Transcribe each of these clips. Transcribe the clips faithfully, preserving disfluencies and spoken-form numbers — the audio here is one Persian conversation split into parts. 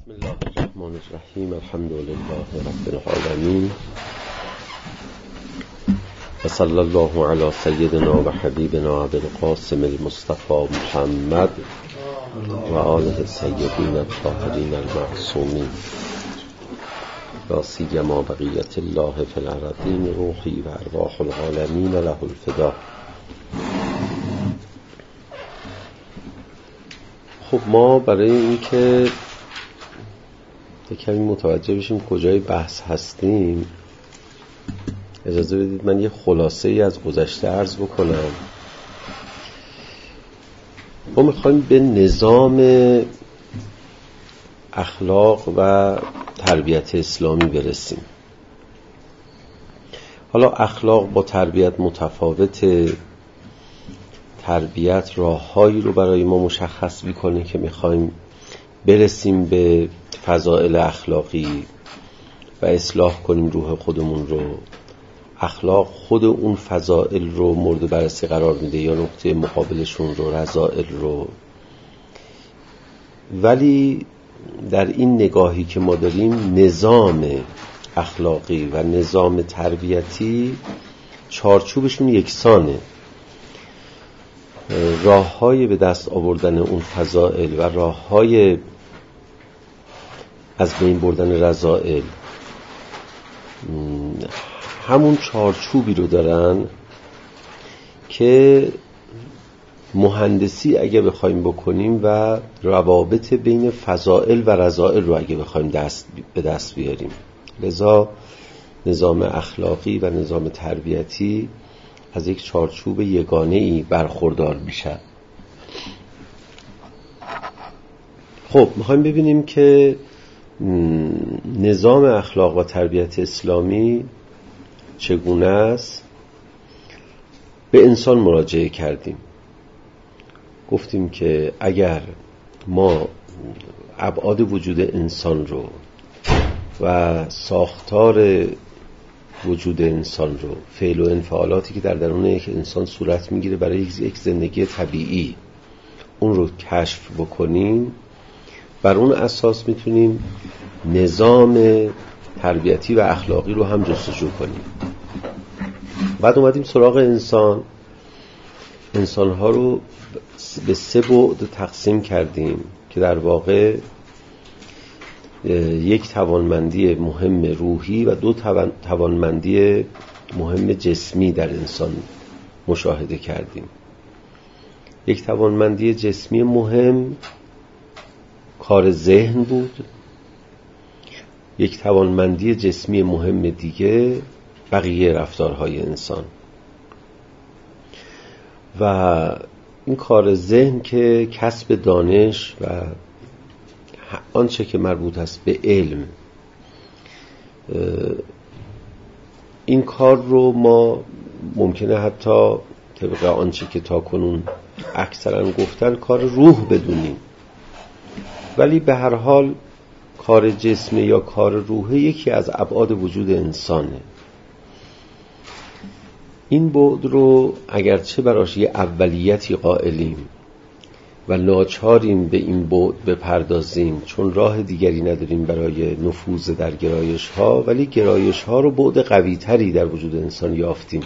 بسم الله الرحمن الرحیم. الحمد لله رب العالمین و صلی الله علی سیدنا و حبیبنا ابی القاسم المصطفى محمد و آله الطیبین الطاهرین المعصومین لا سیما بقیة الله فی الارضین روحی و ارواح العالمین له الفدا. خب ما برای اینکه کمی متوجه بشیم کجای بحث هستیم اجازه بدید من یه خلاصه ای از گذشته عرض بکنم. ما میخوایم به نظام اخلاق و تربیت اسلامی برسیم. حالا اخلاق با تربیت متفاوته. تربیت راههایی رو برای ما مشخص میکنه که میخوایم برسیم به فضائل اخلاقی و اصلاح کنیم روح خودمون رو. اخلاق خود اون فضائل رو مورد بررسی قرار میده یا نقطه مقابلشون رو، رذائل رو. ولی در این نگاهی که ما داریم نظام اخلاقی و نظام تربیتی چارچوبشون یکسانه. راه‌های به دست آوردن اون فضائل و راه‌های از بین بردن رذائل همون چارچوبی رو دارن که مهندسی اگه بخوایم بکنیم و روابط بین فضائل و رذائل رو اگه بخوایم دست به دست بیاریم. لذا نظام اخلاقی و نظام تربیتی از یک چارچوب یگانه‌ای برخوردار میشه. خب میخوایم ببینیم که نظام اخلاق و تربیت اسلامی چگونه است. به انسان مراجعه کردیم، گفتیم که اگر ما ابعاد وجود انسان رو و ساختار وجود انسان رو، فعل و انفعالاتی که در درون یک انسان صورت میگیره برای یک زندگی طبیعی، اون رو کشف بکنیم، بر اون اساس میتونیم نظام تربیتی و اخلاقی رو هم جستجو کنیم. بعد اومدیم سراغ انسان. انسانها رو به سه بعد تقسیم کردیم که در واقع یک توانمندی مهم روحی و دو توانمندی مهم جسمی در انسان مشاهده کردیم. یک توانمندی جسمی مهم کار ذهن بود. یک توانمندی جسمی مهم دیگه بقیه رفتارهای انسان. و این کار ذهن که کسب دانش و آنچه که مربوط است به علم، این کار رو ما ممکنه حتی طبق آنچه که تا کنون اکثرا گفتن کار روح بدونیم، ولی به هر حال کار جسم یا کار روح یکی از ابعاد وجود انسانه. این بعد رو اگرچه براش یه اولیتی قائلیم و ناچاریم به این بعد بپردازیم چون راه دیگری نداریم برای نفوذ در گرایش ها، ولی گرایش ها رو بعد قوی تری در وجود انسان یافتیم.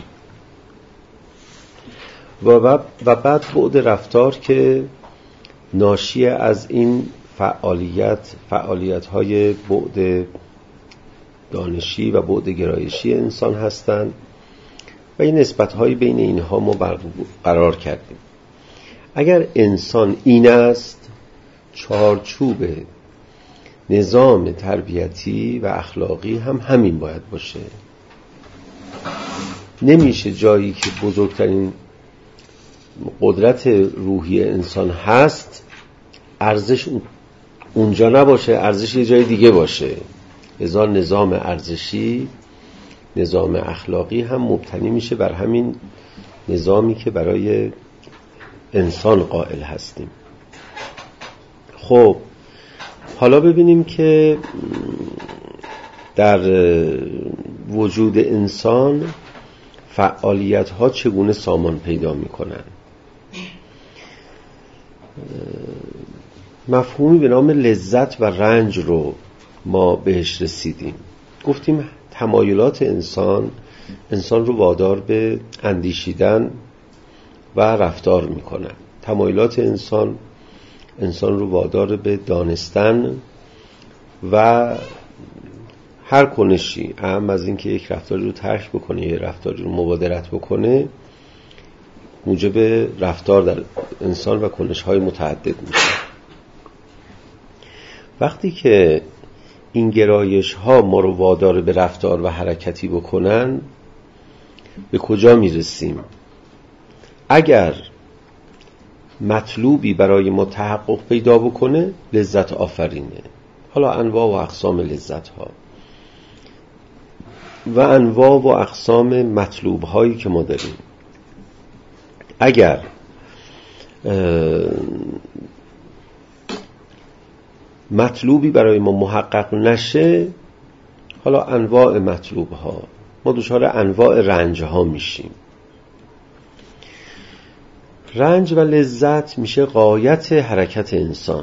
و و بعد بعد رفتار که ناشی از این فعالیت فعالیت های بعد دانشی و بعد گرایشی انسان هستند و این نسبت های بین اینها ما برقرار کردیم. اگر انسان این است، چارچوب نظام تربیتی و اخلاقی هم همین باید باشه. نمیشه جایی که بزرگترین قدرت روحی انسان هست ارزش اونجا نباشه، ارزش یه جای دیگه باشه. لذا نظام ارزشی، نظام اخلاقی هم مبتنی میشه بر همین نظامی که برای انسان قائل هستیم. خب حالا ببینیم که در وجود انسان فعالیت ها چگونه سامان پیدا میکنن. مفهومی به نام لذت و رنج رو ما بهش رسیدیم. گفتیم تمایلات انسان انسان رو وادار به اندیشیدن و رفتار میکنن. تمایلات انسان انسان رو وادار به دانستن و هر کنشی، اهم از این که یک رفتاری رو ترک بکنه یا رفتاری رو مبادرت بکنه، موجب رفتار در انسان و کنش‌های متعدد میشه. وقتی که این گرایش‌ها ما رو وادار به رفتار و حرکتی بکنن، به کجا میرسیم؟ اگر مطلوبی برای ما تحقق پیدا بکنه، لذت آفرینه. حالا انواع و اقسام لذت‌ها و انواع و اقسام مطلوب‌هایی که ما داریم، اگر مطلوبی برای ما محقق نشه، حالا انواع مطلوب‌ها، ما دچار انواع رنج‌ها میشیم. رنج و لذت میشه غایت حرکت انسان.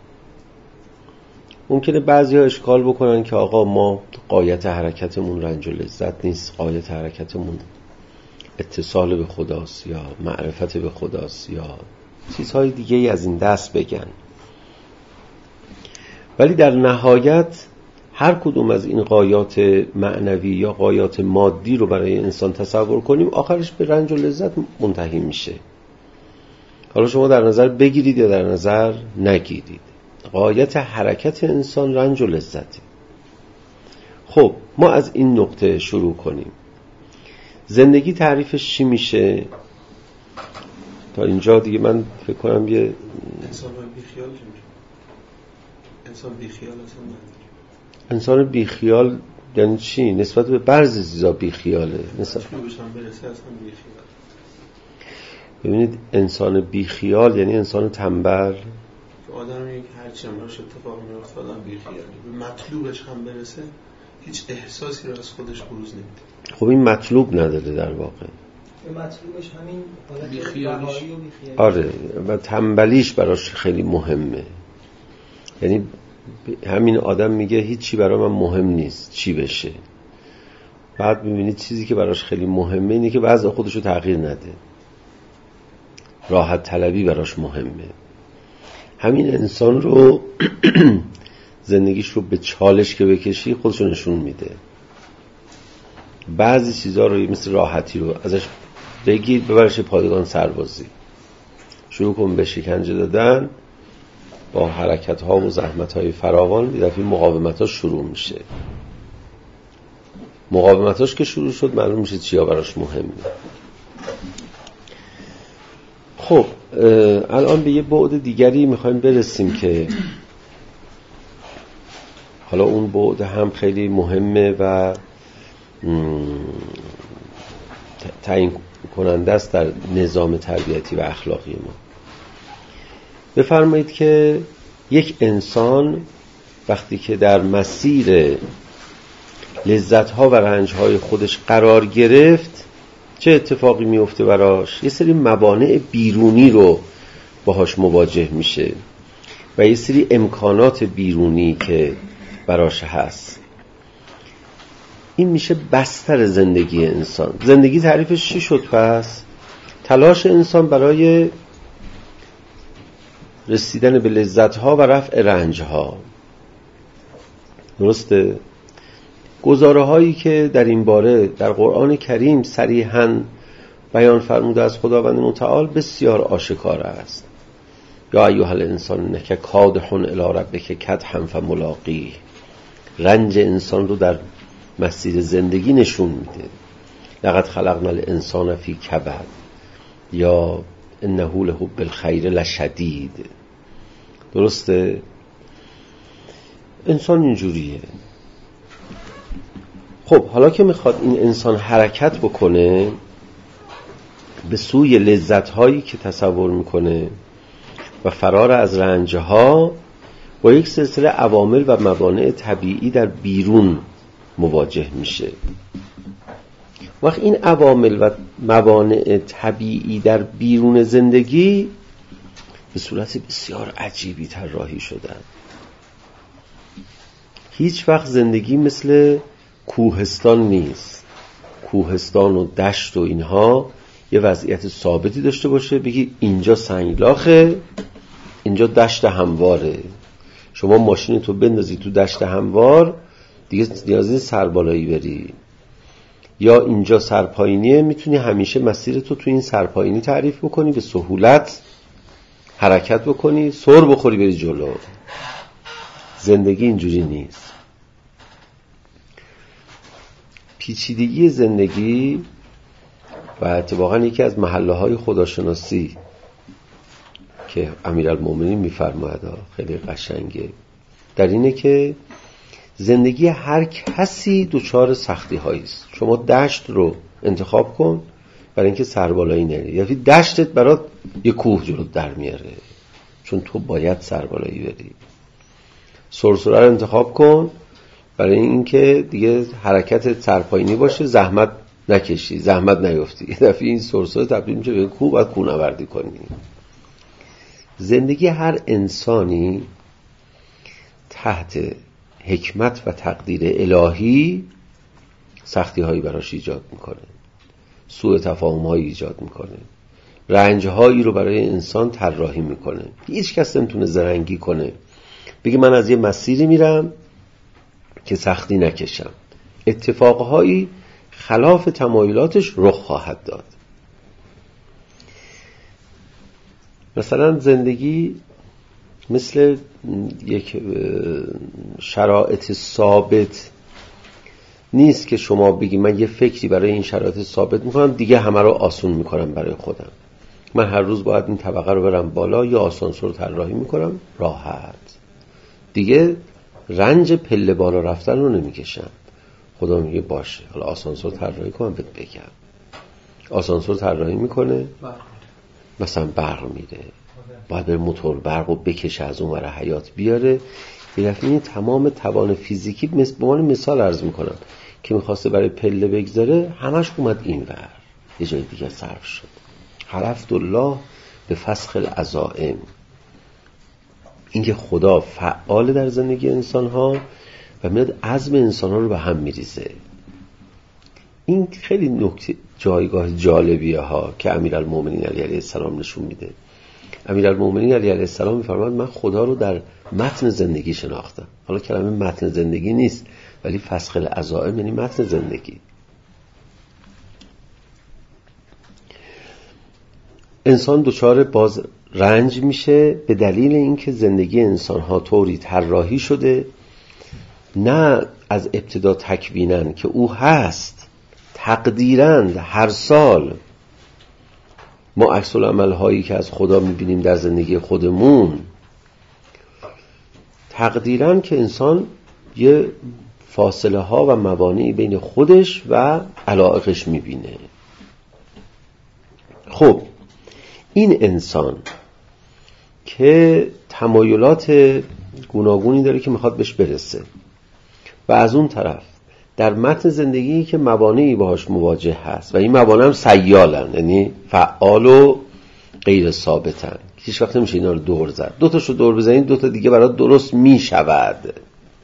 ممکنه بعضی‌ها اشکال بکنن که آقا ما غایت حرکتمون رنج و لذت نیست، غایت حرکتمون اتصال به خداست یا معرفت به خداست یا چیزهای دیگه ای از این دست بگن. ولی در نهایت هر کدوم از این غایات معنوی یا غایات مادی رو برای انسان تصور کنیم، آخرش به رنج و لذت منتهی میشه. حالا شما در نظر بگیرید یا در نظر نگیرید، غایت حرکت انسان رنج و لذته. خب ما از این نقطه شروع کنیم. زندگی تعریفش چی میشه؟ تا اینجا دیگه من فکر کنم یه انسان بیخیال میشه. انسان بیخیال اصلا نداره. انسان بیخیال یعنی چی؟ نسبت به بعضی چیزا بیخیاله. نسبت بهشون برسه اصلا بیخیال. ببینید انسان بیخیال یعنی انسان تنبل. آدم میگه که هر چی براش اتفاق میفته آدم بیخیاله. به مطلوبش هم برسه هیچ احساسی رو از خودش بروز نمیده. خب این مطلوب نداره در واقع. به مطلوبش همین حالت بیخیالیش. بیخیالیش. آره و تنبلیش براش خیلی مهمه. یعنی همین آدم میگه هیچی برای من مهم نیست چی بشه. بعد میبینید چیزی که براش خیلی مهمه اینه که وضع خودش رو تغییر نده. راحت طلبی براش مهمه. همین انسان رو زندگیش رو به چالش که بکشی خودش رو نشون میده. بعضی چیزا رو مثل راحتی رو ازش بگیر ببرش پادگان سربازی، شروع کن به شکنجه دادن، با حرکت ها و زحمت های فراوان یه دفعه مقاومت ها شروع میشه. مقاومتاش که شروع شد معلوم میشه چیا براش مهمه. خب الان به یه بعد دیگری میخوایم برسیم که حالا اون بعد هم خیلی مهمه و تعیین کننده است در نظام تربیتی و اخلاقی ما. بفرمایید که یک انسان وقتی که در مسیر لذت‌ها و رنج‌های خودش قرار گرفت، چه اتفاقی میفته براش؟ یه سری موانع بیرونی رو باهاش مواجه میشه و یه سری امکانات بیرونی که براش هست. این میشه بستر زندگی انسان. زندگی تعریفش چی شد پس؟ تلاش انسان برای رسیدن به لذت‌ها و رفع رنج‌ها. درسته؟ گزاره هایی که در این باره در قرآن کریم صریحاً بیان فرموده از خداوند متعال بسیار آشکار است. یا ایها الانسان انک کادح الی ربک کدحا فملاقیه. رنج انسان رو در مسیر زندگی نشون میده. لقد خلقنا الانسان فی کبد یا انه لحب الخیر لشدید. درسته؟ انسان اینجوریه. خب حالا که میخواد این انسان حرکت بکنه به سوی لذت‌هایی که تصور میکنه و فرار از رنج‌ها، با یک سلسله عوامل و موانع طبیعی در بیرون مواجه میشه. وقت این عوامل و موانع طبیعی در بیرون زندگی به صورت بسیار عجیبی طراحی شدن. هیچ وقت زندگی مثل کوهستان نیست. کوهستان و دشت و اینها یه وضعیت ثابتی داشته باشه، بگی اینجا سنگلاخه، اینجا دشت همواره. شما ماشین تو بندازی تو دشت هموار دیگه نیازی سربالایی بری، یا اینجا سرپایینیه، میتونی همیشه مسیر تو تو این سرپایینی تعریف بکنی، به سهولت حرکت بکنی، سر بخوری بری جلو. زندگی اینجوری نیست. پیچیدگی زندگی و اتفاقا یکی از محله های خداشناسی که امیرالمومنین میفرماید خیلی قشنگه، در اینه که زندگی هر کسی دچار سختی هایی است. شما دشت رو انتخاب کن برای اینکه سربالایی نری، یا دشتت برات یه کوه جلو در میاره چون تو باید سربالایی بری. سرسره رو انتخاب کن برای اینکه دیگه حرکت سرپایینی باشه، زحمت نکشی، زحمت نیفتی. یه دفعه این سرسره تبدیل میشه به کوه، باید کوهنوردی کنی. زندگی هر انسانی تحت حکمت و تقدیر الهی سختی هایی براش ایجاد میکنه، سوء تفاهم هایی ایجاد میکنه، رنج هایی رو برای انسان طراحی میکنه. هیچ کس نمیتونه زرنگی کنه بگه من از یه مسیری میرم که سختی نکشم. اتفاقهایی خلاف تمایلاتش رخ خواهد داد. مثلا زندگی مثل یک شرایط ثابت نیست که شما بگی من یه فکری برای این شرایط ثابت میکنم دیگه همه رو آسون میکنم برای خودم. من هر روز باید این طبقه رو برم بالا یا آسانسور رو طراحی میکنم راحت، دیگه رنج پله بالا رفتن رو نمیکشم. خدا میگه باشه حالا آسانسور طراحی کنم بهت بگم. آسانسور طراحی میکنه، مثلا برق میده، باید بره موتور برق رو بکشه از اون ور حیات بیاره. یه دفعه تمام توان فیزیکی مثل به عنوان مثال عرض میکنم که میخواسته برای پله بگذاره همش اومد این ور، یه جای دیگه صرف شد. حرفت الله به فسخ العزائم. اینکه خدا فعال در زندگی انسان ها و میاد عزم انسان ها رو به هم میریزه. این خیلی نکته جایگاه جالبیه ها که امیرالمومنین علی علیه السلام نشون میده. امیرالمومنین علی علیه السلام میفرماید من خدا رو در متن زندگی شناختم. حالا کلمه متن زندگی نیست ولی فسخ العزائم یعنی متن زندگی. انسان دچار باز رنج میشه به دلیل اینکه زندگی انسان‌ها طوری طراحی شده نه از ابتدا تکوینن که او هست، تقدیرند. هر سال ما عکس العمل هایی که از خدا میبینیم در زندگی خودمون تقدیرن که انسان یه فاصله ها و موانعی بین خودش و علایقش میبینه. خب این انسان که تمایلات گوناگونی داره که میخواد بهش برسه و از اون طرف در متن زندگی که موانعی باهاش مواجه هست و این موانع هم سیالن، یعنی فعال و غیر ثابتن، هیچ وقت نمیشه اینا رو دور زد. دو تاشو دور بزنید دو تا دیگه برات درست میشود.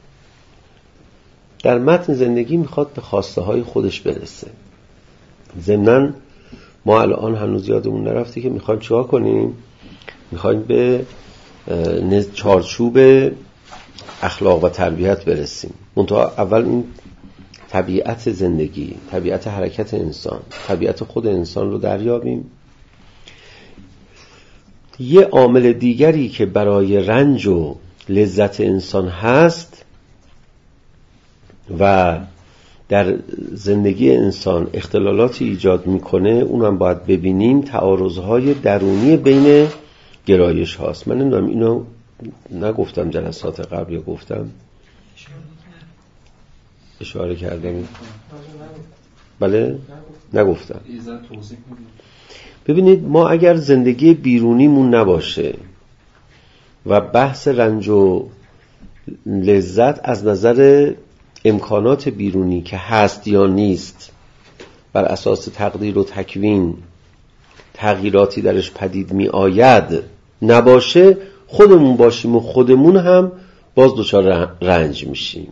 در متن زندگی میخواد به خواسته های خودش برسه. ضمناً ما الان هنوز یادمون نرفته که میخوایم چیکار کنیم. میخوایم به چارچوب اخلاق و تربیت برسیم. منتها اول این طبیعت زندگی، طبیعت حرکت انسان، طبیعت خود انسان رو دریابیم. یه عامل دیگری که برای رنج و لذت انسان هست و در زندگی انسان اختلالاتی ایجاد میکنه، اونم باید ببینیم. تعارضهای درونی بین گرایش هاست. من نمیدونم اینو نگفتم جلسات قبل یا گفتم؟ اشاره کردم. بله نگفتم. ببینید ما اگر زندگی بیرونیمون نباشه و بحث رنج و لذت از نظر امکانات بیرونی که هست یا نیست بر اساس تقدیر و تکوین تغییراتی درش پدید می آید نباشه خودمون باشیم و خودمون هم باز دچار رنج میشیم.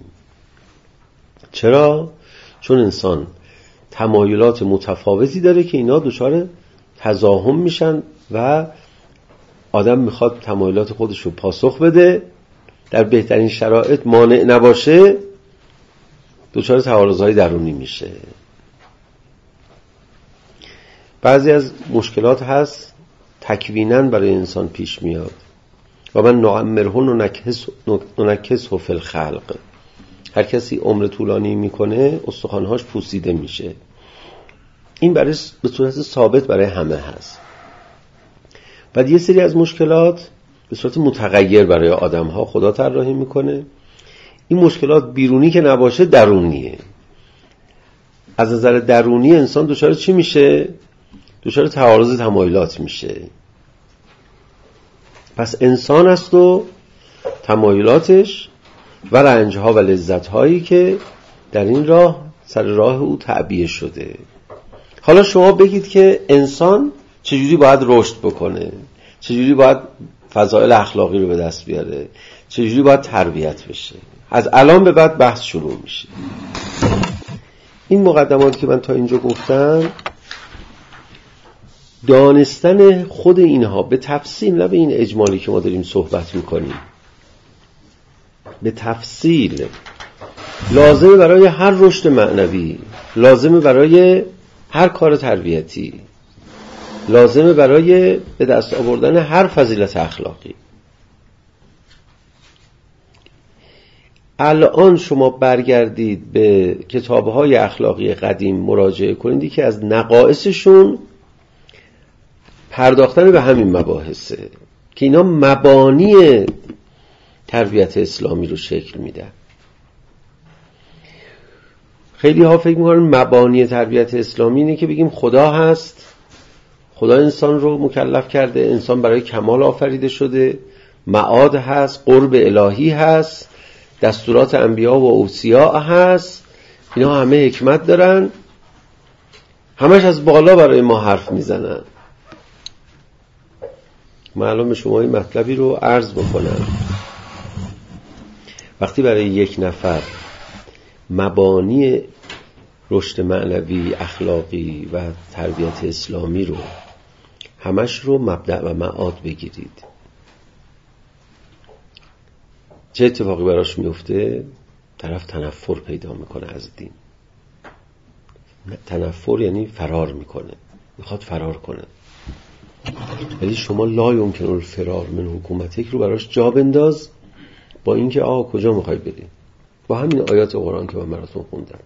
چرا؟ چون انسان تمایلات متفاوتی داره که اینا دچار تزاحم میشن و آدم میخواد تمایلات خودش رو پاسخ بده، در بهترین شرایط مانع نباشه، دچار تعارضهای درونی میشه. بعضی از مشکلات هست تکویناً برای انسان پیش میاد و من نعمرهن و ننکسه فی الخلق. هر کسی عمر طولانی میکنه استخوان‌هاش پوسیده میشه. این برای به صورت ثابت برای همه هست. بعد یه سری از مشکلات به صورت متغیر برای آدم‌ها خدا طراحی میکنه. این مشکلات بیرونی که نباشه درونیه. از نظر درونی انسان دچار چی میشه؟ دچار تعارض تمایلات میشه. پس انسان است و تمایلاتش و رنجها و لذتهایی که در این راه سر راه او تعبیه شده. حالا شما بگید که انسان چجوری باید رشد بکنه، چجوری باید فضائل اخلاقی رو به دست بیاره، چجوری باید تربیت بشه. از الان به بعد بحث شروع میشه. این مقدماتی که من تا اینجا گفتم، دانستن خود اینها به تفصیل، نه به این اجمالی که ما داریم صحبت میکنیم، به تفصیل لازمه برای هر رشد معنوی، لازمه برای هر کار تربیتی، لازمه برای به دست آوردن هر فضیلت اخلاقی. الان شما برگردید به کتاب‌های اخلاقی قدیم مراجعه کنید که از نقائصشون پرداختن به همین مباحثه که اینا مبانی تربیت اسلامی رو شکل میدن. خیلی ها فکر میکنن مبانی تربیت اسلامی اینه که بگیم خدا هست، خدا انسان رو مکلف کرده، انسان برای کمال آفریده شده، معاد هست، قرب الهی هست، دستورات انبیا و اوصیا هست، اینا همه حکمت دارن، همش از بالا برای ما حرف میزنن. من الان به شما این مطلبی رو عرض بکنم. وقتی برای یک نفر مبانی رشد معنوی، اخلاقی و تربیت اسلامی رو همش رو مبدأ و معاد بگیرید، چه اتفاقی براش میفته؟ طرف تنفر پیدا میکنه از دین. تنفر یعنی فرار میکنه، میخواد فرار کنه. ولی شما لا یمکن الفرار من حکومتک رو براش جا بنداز با اینکه آقا کجا میخوای بری؟ با همین آیات قرآن که من براتون خوندم.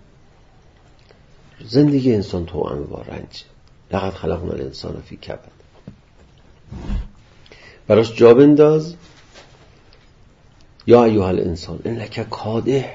زندگی انسان توأم با رنج، لقد خلقنا الانسان فی کبد. براش جا بنداز یا ایها الانسان انک کادح،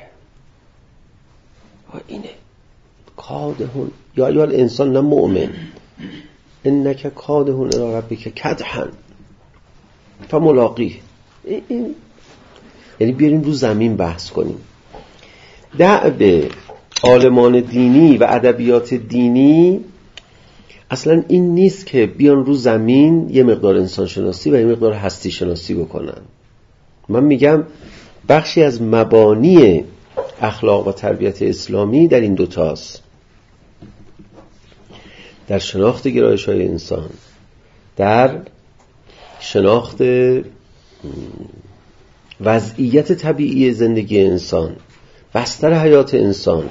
اینه کادحون، یا ایها الانسان نه مؤمن، انک کادحون الی ربک کدحا فملاقیه. این یعنی بیاریم رو زمین بحث کنیم. دعو عالمان دینی و ادبیات دینی اصلا این نیست که بیان رو زمین یه مقدار انسان شناسی و یه مقدار هستی شناسی بکنن. من میگم بخشی از مبانی اخلاق و تربیت اسلامی در این دوتاست، در شناخت گرایش‌های انسان، در شناخت وضعیت طبیعی زندگی انسان، بستر حیات انسان.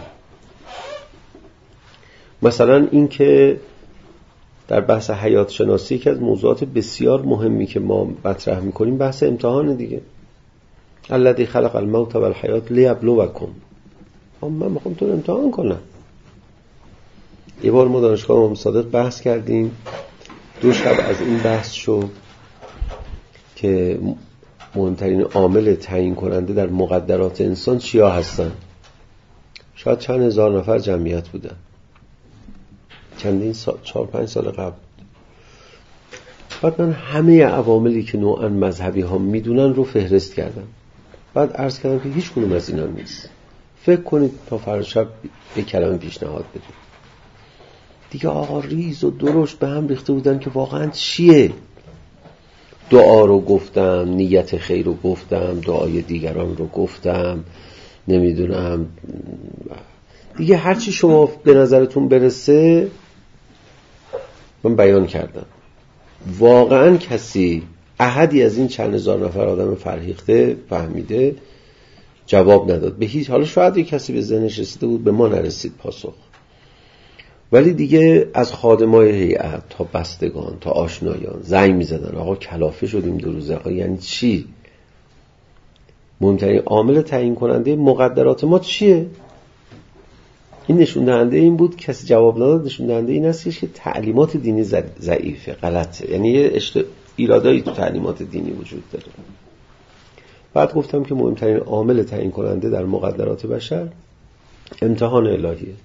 مثلا این که در بحث حیات شناسی که از موضوعات بسیار مهمی که ما مطرح میکنیم بحث امتحان دیگه. الذی خلق الموت و الحیات لیبلوکم. من میخوام تو رو امتحان کنم. یه بار ما دانشگاه امام صادق بحث کردیم، دو شب از این بحث شد که مهمترین عامل تعیین کننده در مقدرات انسان چیا هستن. شاید چند هزار نفر جمعیت بودن، چندین سال، چهار پنج سال قبل. بعد من همه عواملی که نوعا مذهبی ها میدونن رو فهرست کردم. بعد عرض کردم که هیچ کنون از اینا نیست. فکر کنید تا فردا شب به کلمه پیشنهاد بدید. دیگه آقا ریز و درشت به هم ریخته بودن که واقعا چیه. دعا رو گفتم، نیت خیر رو گفتم، دعای دیگران رو گفتم، نمیدونم دیگه هرچی شما به نظرتون برسه من بیان کردم. واقعا کسی احدی از این چند هزار نفر آدم فرهیخته فهمیده جواب نداد به هیچ. حالا شاید یک کسی به ذهنش رسیده بود، به ما نرسید پاسخ. ولی دیگه از خادمای هیئت تا بستگان تا آشنایان زنگ می‌زدن آقا کلافه شدیم دو روزه. آقا یعنی چی؟ مهمترین عامل تعیین کننده مقدرات ما چیه؟ این نشون دهنده این بود، کسی جواب نداد، نشون دهنده این هستش که تعلیمات دینی ضعیفه، غلطه. یعنی یه اشت... ایرادایی تو تعلیمات دینی وجود داره. بعد گفتم که مهمترین عامل تعیین کننده در مقدرات بشر امتحان الهیه.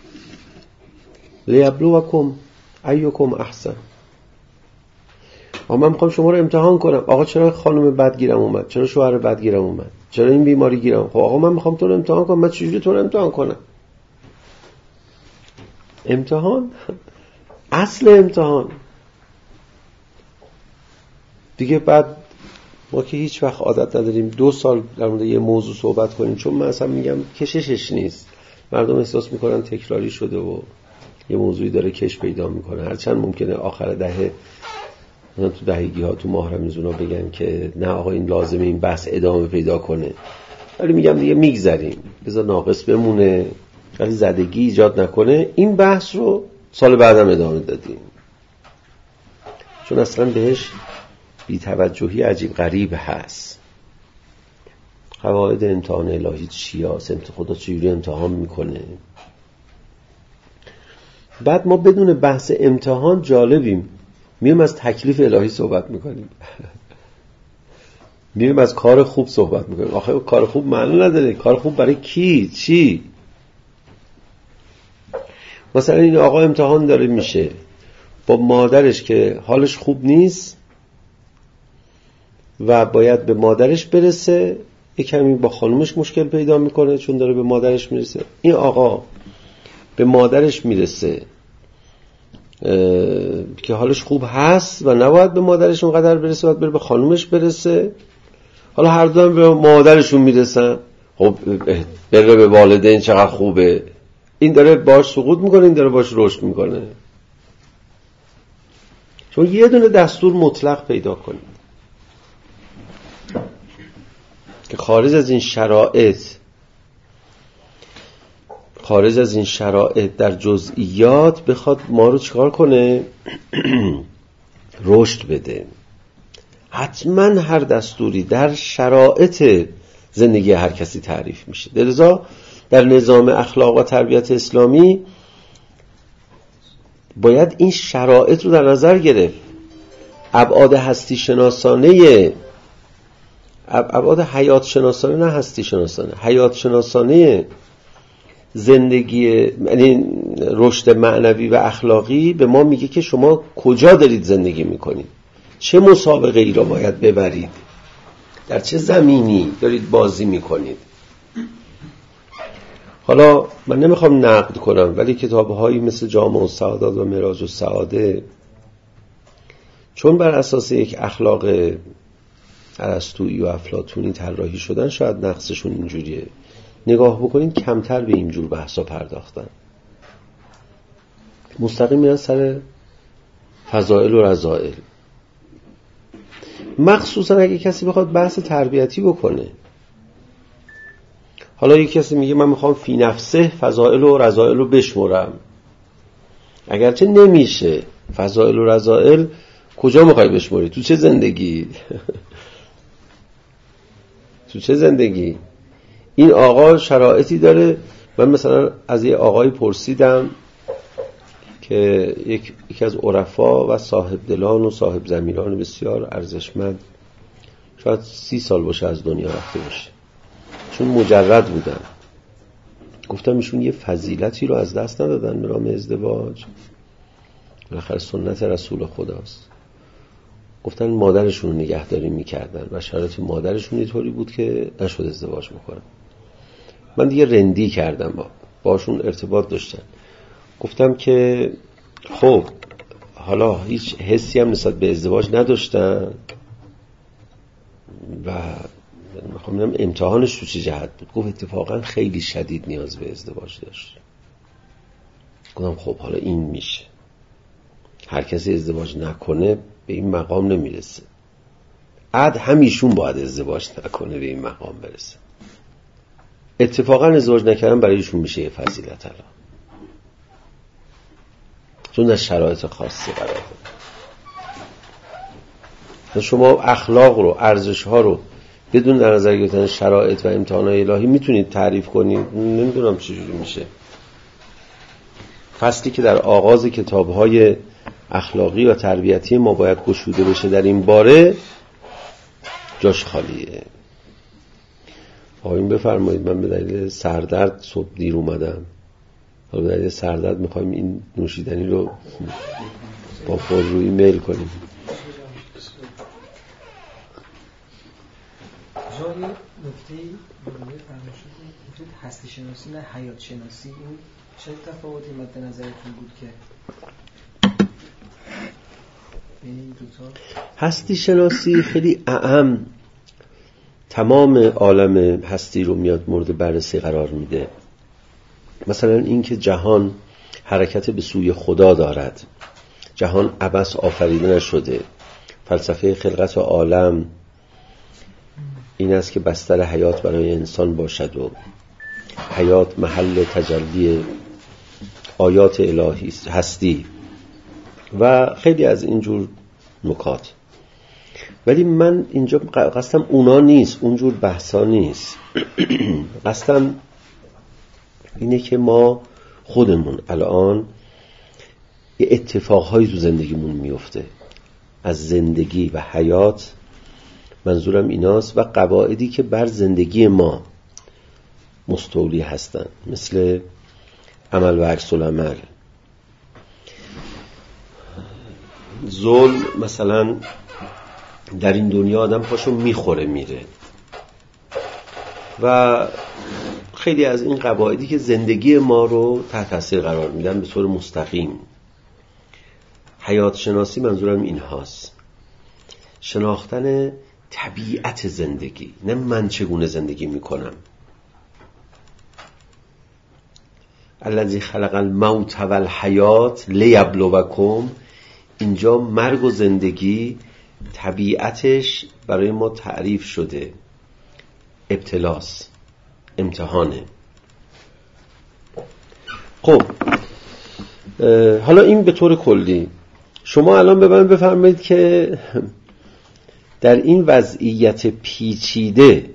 لیبلوکم ایکم احسن. آقا من میخوام شما رو امتحان کنم. آقا چرا خانم بدگیرم اومد؟ چرا شوهر بدگیرم اومد؟ چرا این بیماری گیرم؟ خب آقا من میخوام تو رو امتحان کنم. من چجوری تو رو امتحان کنم؟ امتحان اصل امتحان دیگه. بعد ما که هیچ وقت عادت نداریم دو سال در مورد یه موضوع صحبت کنیم، چون من اصلا میگم کششش نیست. مردم احساس میکنن تکراری شده و یه موضوعی داره کش پیدا میکنه. هرچند ممکنه آخر دهه تو دهگی ها تو ماه رمضان ها بگن که نه آقا این لازمه این بحث ادامه پیدا کنه، ولی میگم دیگه میگذریم، بذار ناقص بمونه، ولی زدگی ایجاد نکنه. این بحث رو سال بعدم ادامه دادیم، چون اصلا بهش بی‌توجهی عجیب غریب هست. قواعد امتحان الهی چی هست؟ خدا چجوری امتحان میکنه؟ بعد ما بدون بحث امتحان جالبیم، میریم از تکلیف الهی صحبت میکنیم میریم از کار خوب صحبت میکنیم. آخه کار خوب معنی نداره. کار خوب برای کی؟ چی؟ مثلا این آقا امتحان داره میشه با مادرش که حالش خوب نیست و باید به مادرش برسه، یک کمی با خانومش مشکل پیدا میکنه چون داره به مادرش میرسه. این آقا به مادرش میرسه که حالش خوب هست و نباید به مادرش اونقدر برسه، باید بره به خانومش برسه. حالا هر دو هم به مادرشون میرسن، خب بره به والدین چقدر خوبه. این داره باش سقوط میکنه، این داره باش رشد میکنه. چون یه دونه دستور مطلق پیدا کنید که خارج از این شرایط خارج از این شرایط در جزئیات بخواد ما رو چیکار کنه؟ رشد بده. حتما هر دستوری در شرایط زندگی هر کسی تعریف میشه. لذا در نظام اخلاق و تربیت اسلامی باید این شرایط رو در نظر گرفت. ابعاد هستی شناسانه، ابعاد حیات شناسانه، نه هستی شناسانه، حیات شناسانه زندگی، یعنی رشد معنوی و اخلاقی به ما میگه که شما کجا دارید زندگی میکنید، چه مسابقه ای را باید ببرید، در چه زمینی دارید بازی میکنید. حالا من نمیخوام نقد کنم، ولی کتاب‌هایی مثل جامع السعادات و معراج السعاده چون بر اساس یک اخلاق ارسطویی و افلاطونی طراحی شدن، شاید نقصشون اینجوریه. نگاه بکنید کمتر به اینجور بحثا پرداختن، مستقیم میرن سر فضائل و رذائل. مخصوصا اگه کسی بخواد بحث تربیتی بکنه. حالا یک کسی میگه من میخوام فی نفسه فضائل و رذائل رو بشمرم، اگرچه نمیشه. فضائل و رذائل کجا میخوای بشموری؟ تو چه زندگی؟ تو چه زندگی؟ این آقا شرایطی داره. من مثلا از یه آقایی پرسیدم که یک یکی از عرفا و صاحب دلان و صاحب ضمیران بسیار ارزشمند، شاید سی سال باشه از دنیا رفته باشه، چون مجرد بودن. گفتم ایشون یه فضیلتی رو از دست ندادن به نام ازدواج، بالاخره سنت رسول خداست. گفتن مادرشون رو نگهداری میکردن و شرایط مادرشون اینطوری بود که نشد ازدواج بکنن. من دیگه رندی کردم، با باشون ارتباط داشتن. گفتم که خب حالا هیچ حسی هم نسبت به ازدواج نداشتن، و میخوام بگم امتحانش تو چه جهت بود. گفت اتفاقا خیلی شدید نیاز به ازدواج داشت. گفتم خب حالا این میشه، هر کسی ازدواج نکنه به این مقام نمیرسه، عد همیشون باید ازدواج نکنه به این مقام برسه. اتفاقا ازدواج نکردن برای ایشون میشه یه فضیلت الان، چون از شرایط خاصی قرار داره. شما اخلاق رو، ارزش ها رو بدون در نظر گرفتن شرایط و امتحانات الهی میتونید تعریف کنید. نمیدونم چجوری میشه. فصلی که در آغاز کتاب‌های اخلاقی و تربیتی ما باید گشوده بشه در این باره جاش خالیه. آقایون بفرمایید. من به دلیل سردرد صبح دیر اومدم، حالا به دلیل سردرد میخوایم این نوشیدنی رو با پررویی میل کنیم. جای نکته‌ای روی فرمایشات گفتید هستی شناسی نه حیات شناسی، این چه تفاوتی مد نظرتون بود که این دو تا؟ هستی شناسی خیلی اعم تمام عالم هستی رو میاد مورد بررسی قرار میده. مثلا این که جهان حرکت به سوی خدا دارد، جهان عبث آفریده نشده، فلسفه خلقت و عالم این است که بستر حیات برای انسان باشد و حیات محل تجلی آیات الهی هستی و خیلی از اینجور نکات. ولی من اینجا قصدم اونا نیست، اونجور بحثا نیست. قصدم اینه که ما خودمون الان یه اتفاقهایی تو زندگیمون میفته، از زندگی و حیات منظورم ایناست، و قواعدی که بر زندگی ما مستولی هستن، مثل عمل و عکس العمل. ظلم مثلا در این دنیا آدم پاشو میخوره میره، و خیلی از این قواعدی که زندگی ما رو تحت تاثیر قرار میدن به طور مستقیم. حیات شناسی منظورم این هاست، شناختن طبیعت زندگی، نه من چگونه زندگی میکنم. الذی خلق الموت والحیات لیبلوکم، اینجا مرگ و زندگی طبیعتش برای ما تعریف شده، ابتلاس، امتحانه. خب حالا این به طور کلی. شما الان به من بفرمایید که در این وضعیت پیچیده،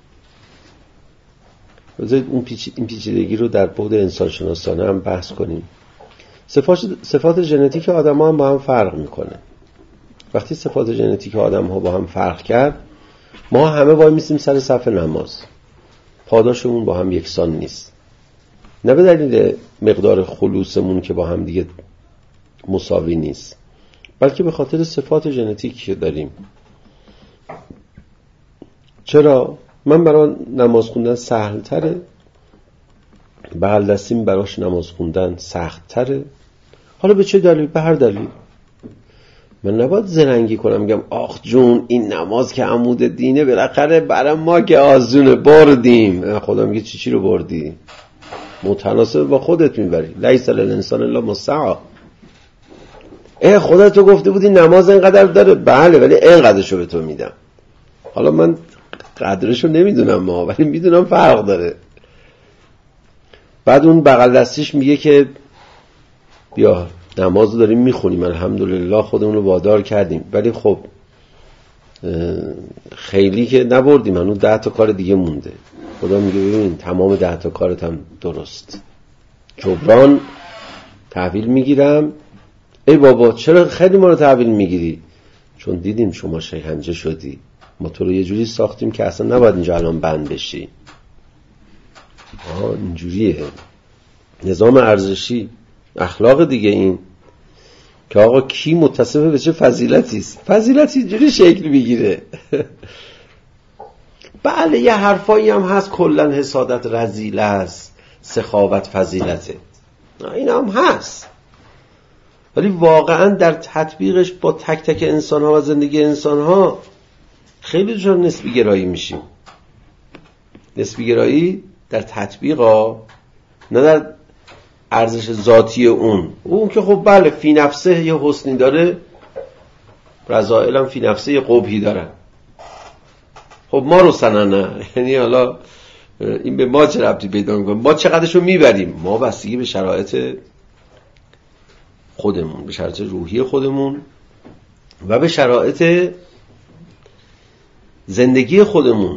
بذارید اون پیچ... این پیچیدگی رو در بعد انسان شناسانه هم بحث کنیم. صفات, صفات ژنتیک آدم ها هم با هم فرق میکنه. وقتی صفات ژنتیک آدم ها با هم فرق کرد، ما همه وای میسیم سر صف نماز، پاداشمون با هم یکسان نیست. نه به دلیل مقدار خلوصمون که با هم دیگه مساوی نیست، بلکه به خاطر صفات ژنتیکی که داریم. چرا؟ من برای نماز خوندن سهل تره، بغل دستیم براش نماز خوندن سخت تره. حالا به چه دلیل؟ به هر دلیل. من نباید زرنگی کنم میگم آخ جون این نماز که عمود دینه، بالاخره برای ما که آزونه بردیم. خدا میگه چی چی رو بردی؟ متناسب با خودت میبری. لیس للانسان الا ما سعی. اه خدا تو گفته بودی نماز اینقدر داره. بله ولی اینقدرشو به تو میدم. حالا من قدرشو نمیدونم ما، ولی میدونم فرق داره. بعد اون بغل دستیش میگه که بیا نماز داریم میخونیم الحمدلله خودمون رو وادار کردیم، ولی خب خیلی که نبردیم، هنوز ده تا کار دیگه مونده. خدا میگه ببین تمام ده تا کارت هم درست، جبران تحویل میگیرم. ای بابا چرا خیلی ما رو تحویل میگیری؟ چون دیدیم شما شکنجه شدی، ما تو رو یه جوری ساختیم که اصلا نباید اینجا الان بند بشی. آه اینجوریه نظام ارزشی، اخلاق دیگه این که آقا کی متصف به چه فضیلتی است. فضیلتی اینجوری شکل میگیره. بله یه حرفایی هم هست کلن حسادت رذیله است، سخاوت فضیلته، این هم هست، ولی واقعا در تطبیقش با تک تک انسان ها و زندگی انسان ها خیلی دچار نسبی گرایی میشیم. نسبی گرایی در تطبیقا، نه در ارزش ذاتی اون. اون که خب بله فی نفسه یه حسنی داره، رذائل هم فی نفسه یه قبحی داره. خب ما رو سننه، یعنی حالا این به ما چه ربطی پیدا میکنه؟ ما چقدرشو میبریم؟ ما بستگی به شرایط خودمون، به شرایط روحی خودمون و به شرایط زندگی خودمون.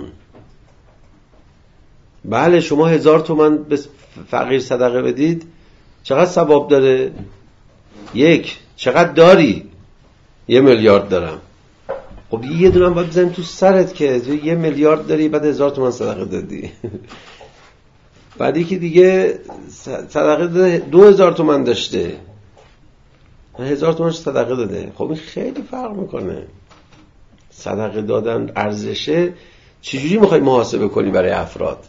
بله شما هزار تومن به فقیر صدقه بدید، چقدر ثواب داره؟ یک. چقدر داری؟ یه میلیارد دارم. خب یه دونم باید بزنیم تو سرت که یه میلیارد داری بعد هزار تومن صدقه دادی. بعد یکی دیگه صدقه داده دو هزار تومن داشته، هزار تومنش صدقه داده. خب این خیلی فرق میکنه. صدقه دادن ارزشه چجوری میخوای محاسبه کنی برای افراد؟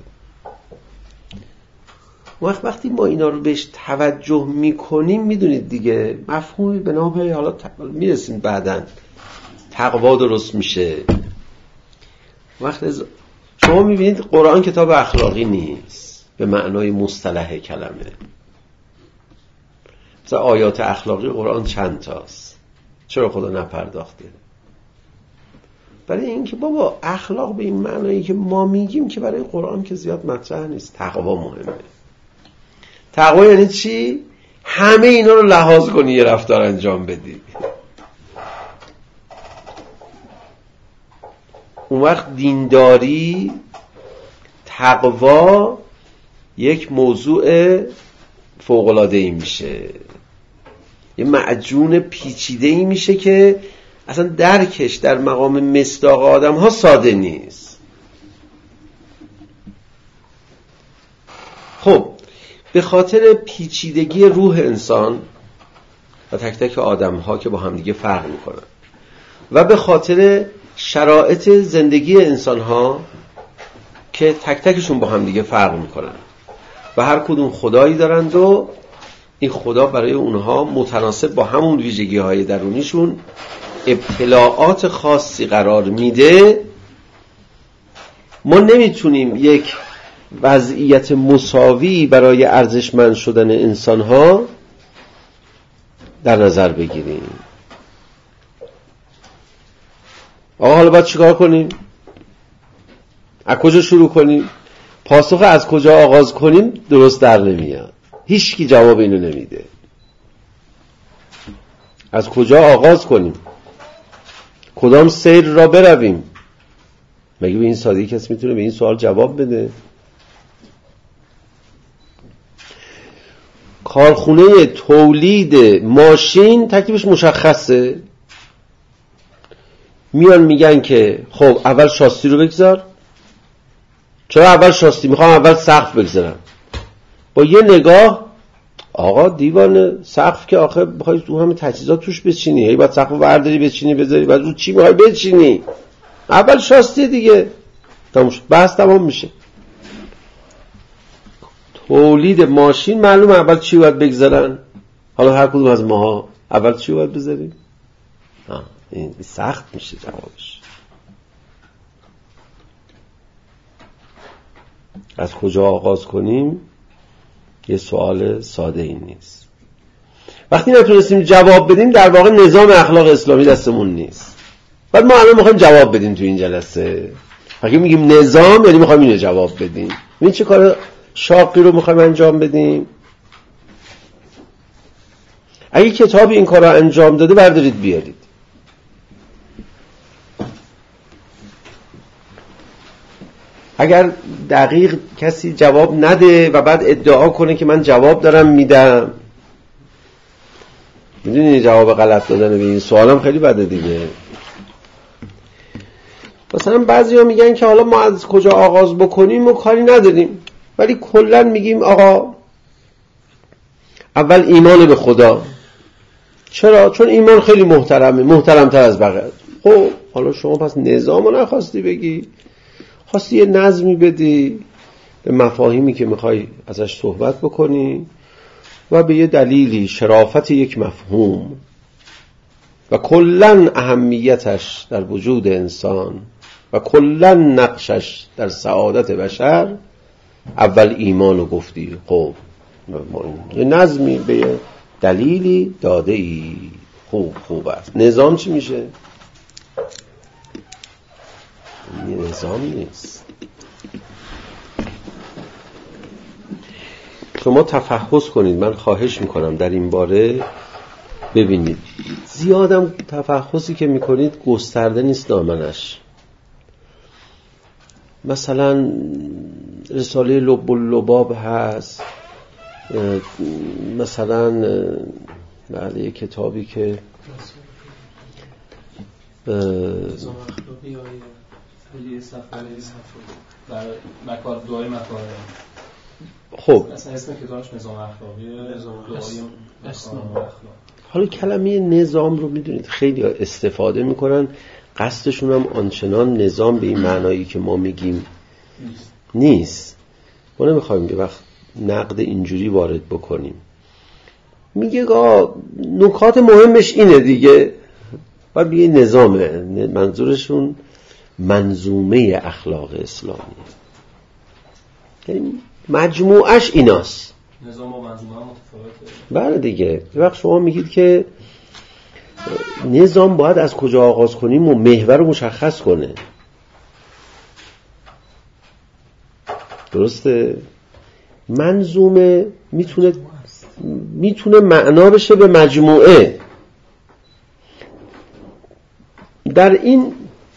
وقت وقتی ما اینا رو بهش توجه میکنیم، میدونید دیگه مفهومی به نام حالا میرسیم بعدن تقوا درست میشه. وقت از... شما میبینید قرآن کتاب اخلاقی نیست به معنای مصطلح کلمه. مثلا آیات اخلاقی قرآن چند تاست؟ چرا خدا نپرداخته؟ برای اینکه بابا اخلاق به این معنایی که ما میگیم که برای قرآن که زیاد مطرح نیست. تقوا مهمه. تقوا یعنی چی؟ همه اینا رو لحاظ کنی یه رفتار انجام بدی. اون وقت دینداری، تقوا یک موضوع فوق‌العاده‌ای میشه، یه معجون پیچیده‌ای میشه که اصلا درکش در مقام مصداق آدم ها ساده نیست. خب به خاطر پیچیدگی روح انسان و تک تک آدم ها که با هم دیگه فرق میکنن و به خاطر شرایط زندگی انسان ها که تک تکشون با هم دیگه فرق میکنن و هر کدوم خدایی دارند و این خدا برای اونها متناسب با همون ویژگی های درونیشون ابتلاعات خاصی قرار میده، ما نمیتونیم یک وضعیت مساوی برای ارزشمند شدن انسانها در نظر بگیریم. آقا حالا باید چیکار کنیم؟ از کجا شروع کنیم؟ پاسخ از کجا آغاز کنیم درست در نمیاد. هیچ کی جواب اینو نمیده. از کجا آغاز کنیم؟ کدام سیر را برویم؟ مگه به این سادگی کسی میتونه به این سوال جواب بده؟ کارخونه تولید ماشین تکلیفش مشخصه. میان میگن که خب اول شاسی رو بگذار. چرا اول شاسی؟ میخوام اول سقف بگذارم. با یه نگاه آقا دیوانه، سقف که آخه بخوای تو همه تجهیزات توش بچینی، هی بعد سقف برداری بچینی بذاری، بعد رو چی میخوای بچینی؟ اول شاسی دیگه. تموم شد، بحث تمام میشه. تولید ماشین معلومه اول چی باید بگذارن. حالا هر کدوم از ماها اول چی باید بذاریم؟ ها این سخت میشه جوابش. از کجا آغاز کنیم یه سوال ساده این نیست. وقتی نتونستیم جواب بدیم در واقع نظام اخلاق اسلامی دستمون نیست. بعد ما الان میخوایم جواب بدیم تو این جلسه. وقتی میگیم نظام یعنی میخوایم اینو جواب بدیم. این چه کار شاقی رو میخوایم انجام بدیم؟ اگه کتابی این کار رو انجام داده بردارید بیارید. اگر دقیق کسی جواب نده و بعد ادعا کنه که من جواب دارم میدم، میدونی جواب غلط دادن به این سوالم خیلی بده دیگه. مثلا بعضیا میگن که حالا ما از کجا آغاز بکنیم و کاری نداریم، ولی کلا میگیم آقا اول ایمان به خدا. چرا؟ چون ایمان خیلی محترمه، محترمتر از بقیه. خب حالا شما پس نظامو نخواستی بگی، خواستی یه نظمی بدی به مفاهیمی که میخوای ازش صحبت بکنی و به یه دلیلی شرافت یک مفهوم و کلاً اهمیتش در وجود انسان و کلا نقشش در سعادت بشر اول ایمانو گفتی. خب یه نظمی به یه دلیلی داده ای، خوب خوب است. نظام چی میشه؟ این نظام نیست. شما تفحص کنید، من خواهش میکنم در این باره ببینید. زیادم تفحصی که میکنید گسترده نیست دامنش. مثلا رساله لب اللباب هست، مثلا بله یه کتابی که نظام اخلاقی یا علی صفحه در مکار دعای مکاره. خب مثلا اسم کتابش نظام اخلاقی، نظام اخلاقی. حالا کلمه نظام رو میدونید خیلی استفاده میکنن، قصدشون هم آنچنان نظام به این معنایی که ما میگیم نیست, نیست. ما نمیخوایم یه وقت نقد اینجوری وارد بکنیم. میگه آقا نکات مهمش اینه دیگه، باید بگه نظامه. منظورشون منظومه اخلاق اسلامی، یعنی مجموعش ایناست. نظام و منظومه متفاوته. بله دیگه. یه وقت شما میگید که نظام باید از کجا آغاز کنیم و محور رو مشخص کنه، درسته؟ منظومه میتونه میتونه معنا بشه به مجموعه. در این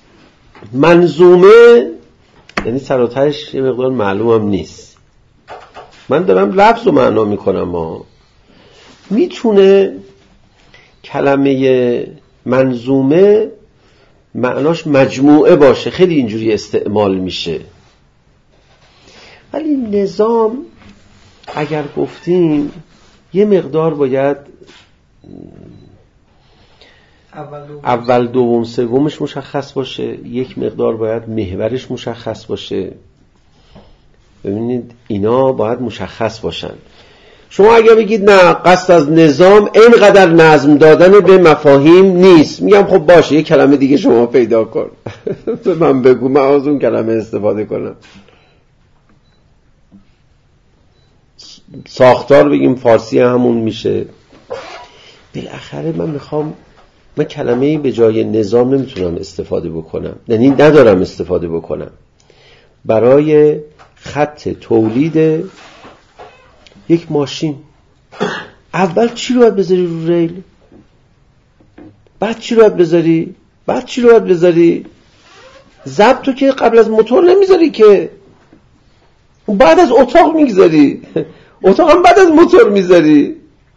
منظومه یعنی سر و تهش یه مقدار معلومم نیست، من دارم لفظ رو معنا میکنم. ما میتونه کلمه منظومه معناش مجموعه باشه، خیلی اینجوری استعمال میشه. ولی نظام اگر گفتیم یه مقدار باید اول دوم سومش مشخص باشه، یک مقدار باید محورش مشخص باشه. ببینید اینا باید مشخص باشن. شما اگر بگید نه قصد از نظام اینقدر نظم دادن به مفاهیم نیست، میگم خب باشه یه کلمه دیگه شما پیدا کن به من بگو، من از اون کلمه استفاده کنم. ساختار بگیم فارسی همون میشه. بالاخره من میخوام، من کلمه‌ای به جای نظام نمیتونم استفاده بکنم، یعنی ندارم استفاده بکنم برای خط تولید یک ماشین. اول چی رو باید بذاری رو ریل؟ بعد چی رو باید بذاری؟ بعد چی رو باید بذاری؟ ضبط تو که قبل از موتور نمیذاری که، بعد از اتاق میگذاری، اتاق هم بعد از موتور میذاری.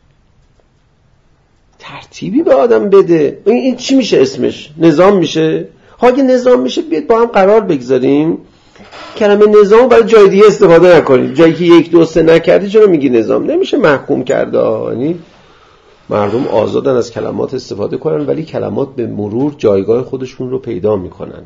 ترتیبی به آدم بده. این, این چی میشه اسمش؟ نظام میشه؟ اگه نظام میشه بیاید با هم قرار بگذاریم کلمه نظام برای جای دیگه استفاده نکنیم. جایی که یک دو سه نکردی چرا میگی نظام؟ نمیشه محکوم کرده. یعنی مردم آزادن از کلمات استفاده کنن، ولی کلمات به مرور جایگاه خودشون رو پیدا میکنن.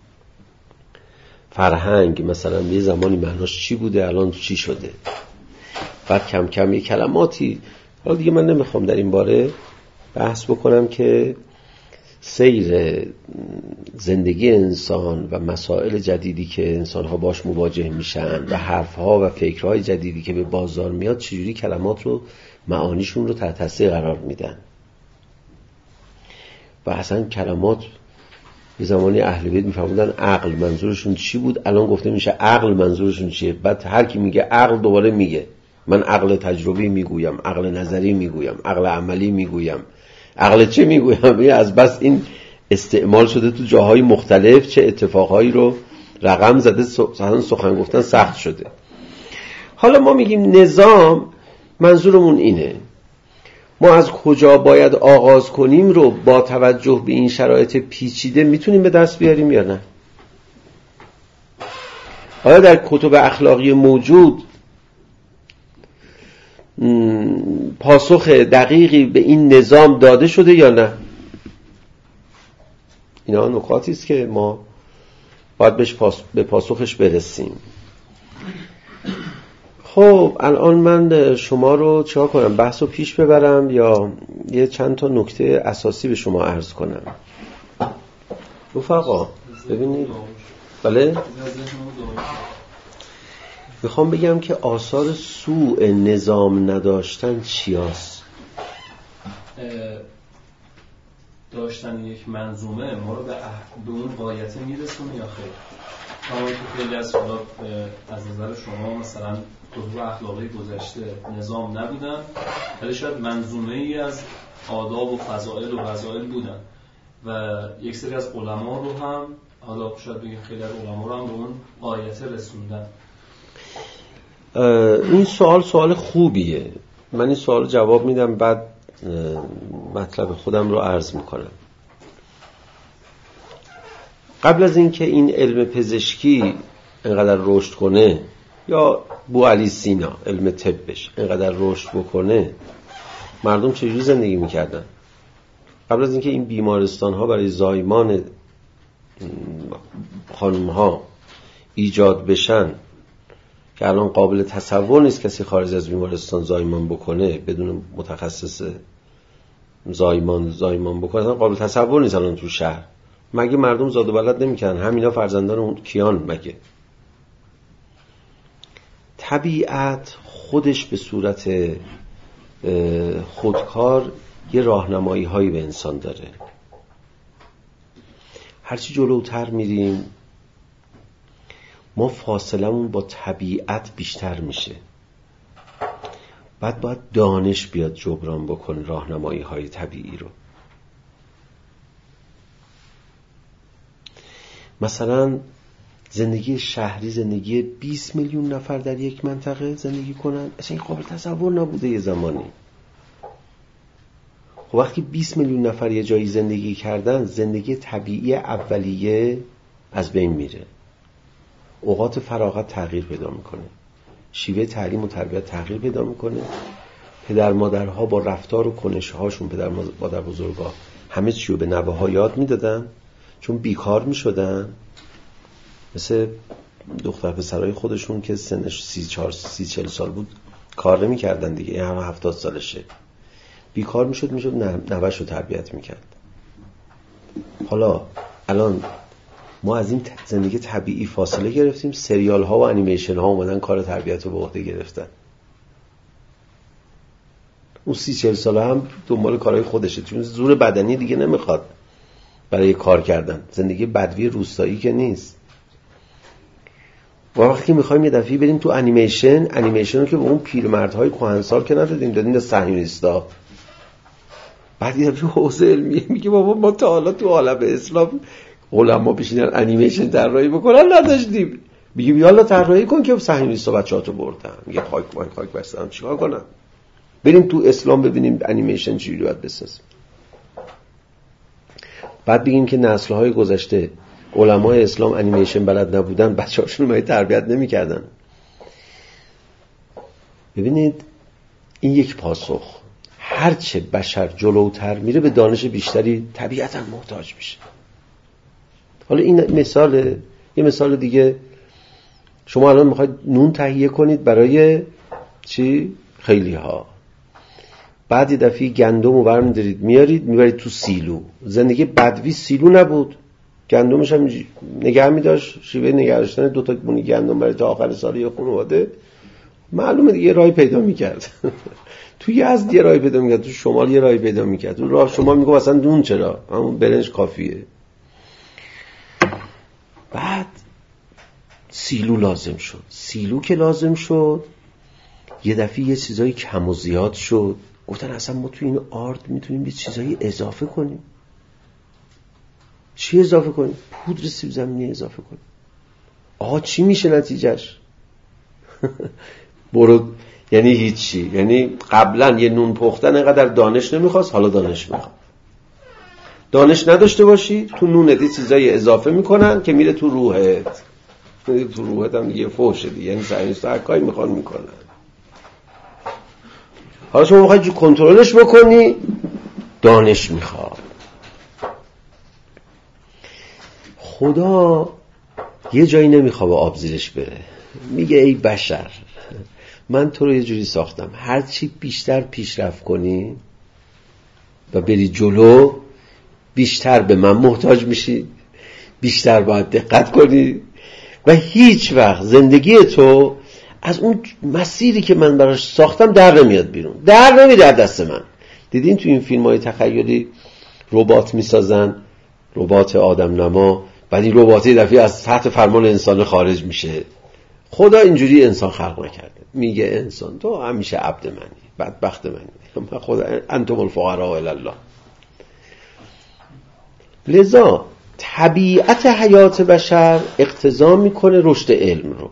فرهنگ مثلا یه زمانی معناش چی بوده، الان چی شده. بعد کم کم یه کلماتی، حالا دیگه من نمیخوام در این باره بحث بکنم که سیر زندگی انسان و مسائل جدیدی که انسان‌ها باش مواجه میشن و حرف‌ها و فکرهای جدیدی که به بازار میاد چجوری کلمات رو معانیشون رو تحت تاثیر قرار میدن. و اصلا کلمات یه زمانی اهل بیت میفهمودن عقل منظورشون چی بود، الان گفته میشه عقل منظورشون چیه. بعد هر کی میگه عقل دوباره میگه من عقل تجربی میگویم، عقل نظری میگویم، عقل عملی میگویم، عقل چه میگویم. یه از بس این استعمال شده تو جاهای مختلف، چه اتفاقهایی رو رقم زده، سخن گفتن سخت شده. حالا ما میگیم نظام، منظورمون اینه ما از کجا باید آغاز کنیم رو با توجه به این شرایط پیچیده میتونیم به دست بیاریم یا نه؟ آیا در کتب اخلاقی موجود پاسخ دقیقی به این نظام داده شده یا نه؟ اینا نکاتی است که ما باید بهش پاس... به پاسخش برسیم. خب الان من شما رو چه کنم؟ بحث رو پیش ببرم یا یه چند تا نکته اساسی به شما عرض کنم؟ رفقا ببینید بله میخوام بگم که آثار سوء نظام نداشتن چی هست؟ داشتن یک منظومه ما رو به, اح... به اون غایت میرسونه یا خیر؟ همون که خیلی از خدا از نظر شما مثلا کتب اخلاقی گذشته نظام نبودن ولی شاید منظومه ای از آداب و فضائل و وظایف بودن و یک سری از علما رو هم حالا شاید بگیم خیلی از علما رو هم به اون غایت رسوندن. این سوال سوال خوبیه. من این سوال جواب میدم بعد مطلب خودم رو عرض میکنم. قبل از اینکه این علم پزشکی اینقدر رشد کنه یا بو علی سینا علم طبش اینقدر رشد بکنه مردم چجوری زندگی میکردن؟ قبل از اینکه این بیمارستان ها برای زایمان خانم ها ایجاد بشن که الان قابل تصور نیست کسی خارج از بیمارستان زایمان بکنه بدون متخصص زایمان زایمان بکنه، اصلا قابل تصور نیست الان تو شهر. مگه مردم زاد و ولد نمیکنن؟ همینا فرزندان اون کیان؟ مگه طبیعت خودش به صورت خودکار یه راهنمایی هایی به انسان داره. هرچی جلوتر میریم ما فاصلمون با طبیعت بیشتر میشه. بعد باید دانش بیاد جبران بکنه راهنمایی های طبیعی رو. مثلا زندگی شهری، زندگی بیست میلیون نفر در یک منطقه زندگی کنن، اصلا این قابل تصور نبوده یه زمانی. خب وقتی بیست میلیون نفر یه جایی زندگی کردن، زندگی طبیعی اولیه از بین میره. اوقات فراغت تغییر پیدا میکنه، شیوه تعلیم و تربیت تغییر پیدا میکنه. پدر مادرها با رفتار و کنش‌هاشون، پدر مادر بزرگا همه چیو به نوه‌ها یاد میدادن، چون بیکار میشدن. مثل دختر پسرای خودشون که سنش سی چهار سی چهل سال بود کار نمی‌کردن دیگه، این همه هفتاد سالشه بیکار میشد، میشد نوه‌شو تربیت میکرد. حالا الان ما از این زندگی طبیعی فاصله گرفتیم، سریال ها و انیمیشن ها اومدن کار تربیت رو به عهده گرفتن. اون سی چهل ساله هم دنبال کارهای خودشه، چون زور بدنی دیگه نمیخواد برای کار کردن. زندگی بدوی روستایی که نیست. و وقتی میخوایم یه دفعه بریم تو انیمیشن، انیمیشن رو که به اون پیرمردهای کهنسال که ندادیم، دادیم به صهیونیستا. بعد یه دفعه حوزه علمیه میگه بابا ما تا حالا تو عالم اسلام علما بشینن انیمیشن طراحی بکنن نداشتیم. میگیم یالا طراحی کن که صهیونیستا بچه‌هاتو بردن. میگه خاک خاک خاک بستم چیکار کنم؟ بریم تو اسلام ببینیم انیمیشن چجوری باید بسازیم. بعد بگیم که نسل‌های گذشته علمای اسلام انیمیشن بلد نبودن، بچه‌هاشون رو تربیت نمی‌کردن. ببینید این یک پاسخ. هرچه بشر جلوتر میره به دانش بیشتری طبیعتاً محتاج میشه. حالا این مثال، یه مثال دیگه، شما الان میخواید نون تهیه کنید برای چی؟ خیلی ها. بعد یه دفعه گندم رو برمی‌دارید میارید میبرید تو سیلو. زندگی بدوی سیلو نبود، گندمش هم نگه می‌داشت. شیوه نگه داشتن دو تا بونی گندم برای تا آخر سال یه خانواده معلومه دیگه رای پیدا می‌کرد. تو یزد یه رای پیدا می‌کرد، تو شمال یه رای پیدا می‌کرد. تو راه شمال میگه مثلا نون چرا؟ همون برنج کافیه. بعد سیلو لازم شد. سیلو که لازم شد یه دفعه یه چیزای کم و زیاد شد. گفتن اصلا ما تو این آرد میتونیم یه چیزایی اضافه کنیم. چی اضافه کنیم؟ پودر سیب زمینی اضافه کنیم. آقا چی میشه نتیجهش؟ برو، یعنی هیچی. یعنی قبلا یه نون پختن اینقدر دانش نمیخواست، حالا دانش میخواد. دانش نداشته باشی تو نونت یه چیزایی اضافه میکنن که میره تو روحت. تو روحت هم دیگه فوشه دیگه، یعنی سعیستا هر کاری میخوان میکنن. حالا شما میخوای کنترلش بکنی، دانش میخواد. خدا یه جایی نمیخواد آب زیرش بره، میگه ای بشر من تو رو یه جوری ساختم هرچی بیشتر پیشرفت کنی و بری جلو بیشتر به من محتاج میشی. بیشتر باید دقت کنی و هیچ وقت زندگی تو از اون مسیری که من براش ساختم در نمیاد بیرون، در نمیاد در دست من. دیدین تو این فیلم های تخیلی ربات میسازن، ربات آدم نما، بعد این ربات یه دفعه از تحت فرمان انسان خارج میشه. خدا اینجوری انسان خلق نکرده. میگه انسان تو همیشه عبد منی، بدبخت منی، خدا انتم الفقراء الی الله. لذا طبیعت حیات بشر اقتضا میکنه رشد علم رو.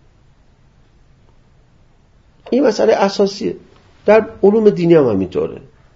این مسئله اساسیه، در علوم دینی هم همینطوره.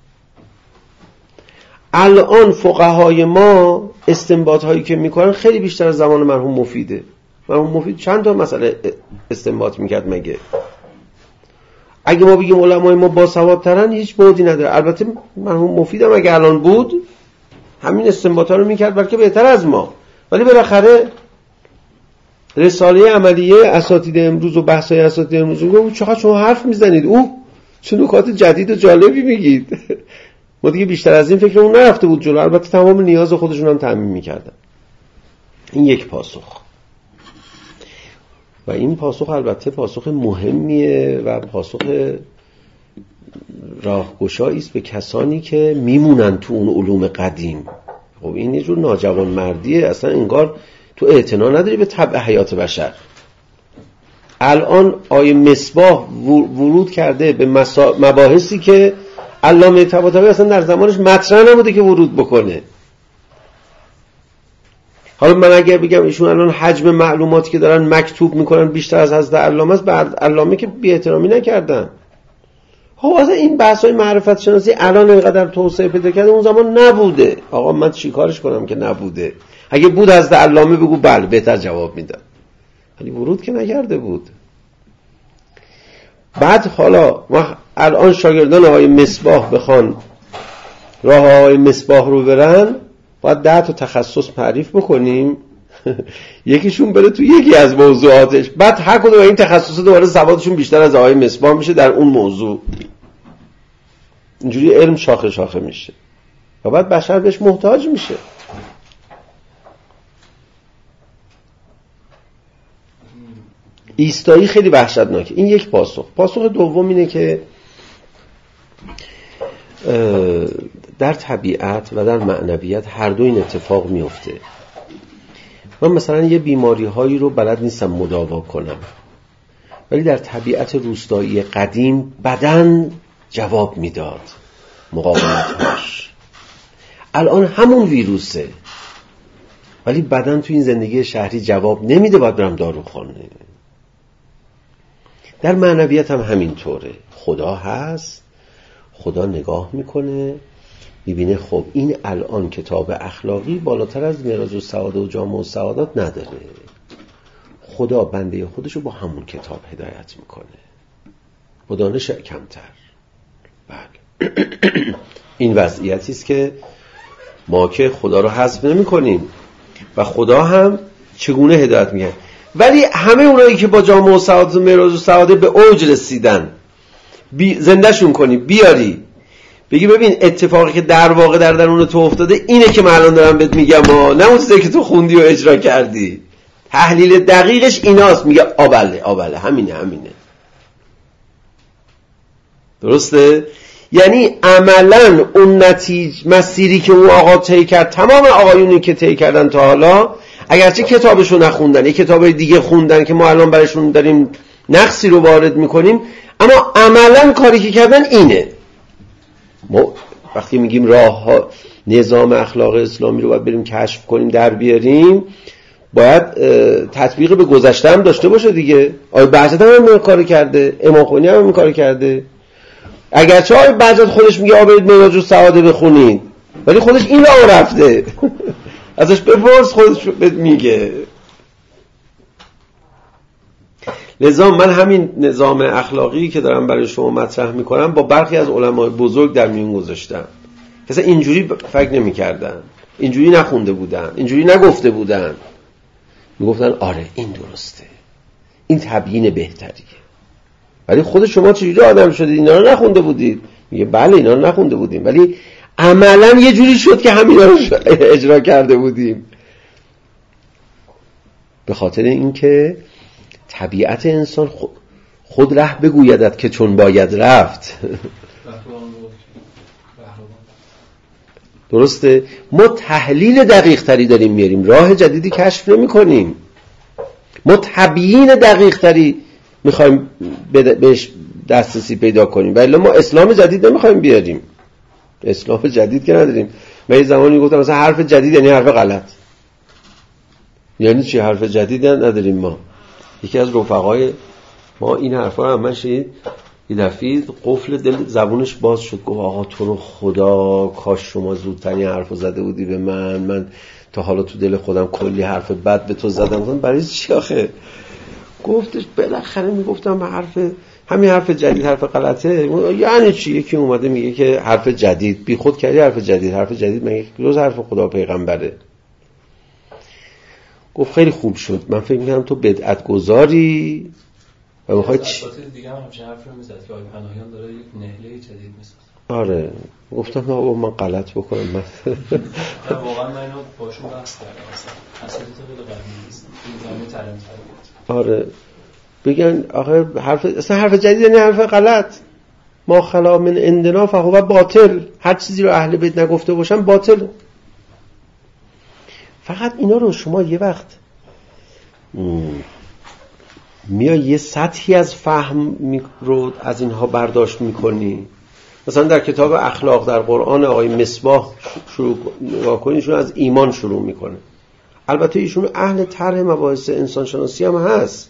الان فقهای ما استنباط هایی که میکنن خیلی بیشتر از زمان مرحوم مفیده. مرحوم مفید چند تا مسئله استنباط میکرد مگه؟ اگه ما بگیم علمای ما باسوادترن هیچ بعدی نداره. البته مرحوم مفید هم اگه الان بود همین استنباط ها رو میکرد بلکه بهتر از ما، ولی بالاخره رساله عملیه اساتید امروز و بحث‌های اساتید امروز میگه چقدر شما حرف میزنید، او چه نکات جدید و جالبی میگید. ما دیگه بیشتر از این فکرمون نرفته بود جلو. البته تمام نیاز خودشون هم تامین میکردن. این یک پاسخ و این پاسخ البته پاسخ مهمیه و پاسخ راهگشایی است به کسانی که میمونن تو اون علوم قدیم. خب این یه جور ناجوان مردیه، اصلا انگار تو اعتنا نداری به طبع حیات بشر. الان آیه مصباح ورود کرده به مباحثی که علامه طباطبایی اصلا در زمانش مطرح نبوده که ورود بکنه. حالا من اگر بگم ایشون الان حجم معلوماتی که دارن مکتوب میکنن بیشتر از حضرت علامه است، بعد علامه که بی احترامی نکردن. خب اصلا این بحث‌های معرفت شناسی الان اینقدر توسعه پیدا کرده، اون زمان نبوده. آقا من چیکارش کنم که نبوده؟ اگه بود از علامه بگو بله بهتر جواب میدم، ولی ورود که نکرده بود. بعد حالا ما الان شاگردان آقای مصباح بخوان راه آقای مصباح رو برن، باید ده تا تخصص تعریف بکنیم یکیشون بره تو یکی از موضوعاتش، بعد هر کدوم این تخصص دوباره سوادشون بیشتر از آقای مصباح میشه در اون موضوع. اینجوری علم شاخه شاخه میشه و بعد بشر بهش محتاج میشه. ایستایی خیلی وحشتناکه. این یک پاسخ. پاسخ دوم اینه که در طبیعت و در معنویت هر دو این اتفاق میفته. من مثلا یه بیماری هایی رو بلد نیستم مداوا کنم، ولی در طبیعت روستایی قدیم بدن جواب میداد مقاومتش. الان همون ویروسه ولی بدن تو این زندگی شهری جواب نمیده، باید برم داروخانه. در معنویت هم همینطوره. خدا هست، خدا نگاه میکنه میبینه خب این الان کتاب اخلاقی بالاتر از معراج السعاده و جامع السعادات نداره، خدا بنده خودشو با همون کتاب هدایت میکنه با دانش کمتر. بله این وضعیتی است که ما که خدا رو حذف نمی کنیم و خدا هم چگونه هدایت میکنه. ولی همه اونایی که با جامع السعادات و معراج السعاده به اوج رسیدن بی زندهشون کنی بیاری بگی ببین اتفاقی که در واقع در درون تو افتاده اینه که من الان دارم بهت میگم، ما نه اون چیزی که تو خوندی و اجرا کردی، تحلیل دقیقش ایناست. میگه آبله آبله همینه همینه. درسته؟ یعنی عملا اون نتیجه مسیری که اون آقا طی کرد، تمام آقایونی که طی کردن تا حالا اگرچه کتابشو نخوندن، یک کتاب دیگه خوندن که ما الان براشون داریم نقصی رو وارد میکنیم، اما عملا کاری که کردن اینه. ما وقتی میگیم راه ها نظام اخلاق اسلامی رو باید بریم کشف کنیم در بیاریم، باید تطبیق به گذشته هم داشته باشه دیگه. آیا بهجت هم این کار کرده، امام خمینی هم این کار کرده. اگرچه آیا بهجت خودش میگه آ برید معراج السعاده بخونید، ولی خودش این راه رفته ازش بپرس، خودش میگه. لذا من همین نظام اخلاقی که دارم برای شما مطرح میکنم با برخی از علمای بزرگ در میون گذاشتم که اصلا اینجوری فکر نمی‌کردن، اینجوری نخونده بودن، اینجوری نگفته بودن. میگفتن آره این درسته، این تبیین بهتریه. ولی خود شما چجوری آدم شدید اینا رو نخونده بودید؟ میگه بله اینا رو نخونده بودیم، ولی عملا یه جوری شد که همینا رو اجرا کرده بودیم. به خاطر اینکه طبیعت انسان خود ره بگویدد که چون باید رفت. درسته؟ ما تحلیل دقیق تری داریم میاریم، راه جدیدی کشف نمی کنیم. ما تبیین دقیق تری میخوایم بهش دسترسی پیدا کنیم، ولی ما اسلام جدید نمیخوایم بیاریم. اسلام جدید که نداریم. من یه زمانی گفتم مثلا حرف جدید یعنی حرف غلط. یعنی چی حرف جدید نداریم ما؟ یکی از رفقای ما این حرفا رو من شنید، یه دفعه قفل دل زبونش باز شد، گفت آقا تو رو خدا کاش شما زودتر این حرفو زده بودی به من، من تا حالا تو دل خودم کلی حرف بد به تو زدم. گفتم برای چی آخه؟ گفتش بالاخره میگفتم حرف همین حرف جدید حرف غلطه. یعنی چی؟ یکی اومده میگه که حرف جدید، بی خود کردی حرف جدید، حرف جدید مگه جز حرف خدا پیغمبره؟ گفت خیلی خوب شد، من فکر می‌کردم تو بدعت گذاری و میخوای چی؟ دیگه هم همچین حرفی رو میزد که آقای پناهیان داره یک نهله جدید میسازه. آره گفتم آقا من غلط بکنم. من واقعا من اینو باشون بحث کردم، اصلا اصلا تو خیلی قدیمی نیست این زمینه ترم تر. آره بگن آخه حرف اصلا حرف جدید یعنی حرف غلط. ما خلا من عندنا فهو باطل، هر چیزی رو اهل بیت نگفته باشن باطل. فقط اینا رو شما یه وقت میای یه سطحی از فهم رو از اینها برداشت میکنی. مثلا در کتاب اخلاق در قرآن آقای مصباح شروع نگاه کنید، ایشون از ایمان شروع میکنه. البته ایشون اهل طرح مباحث انسانشناسی هم هست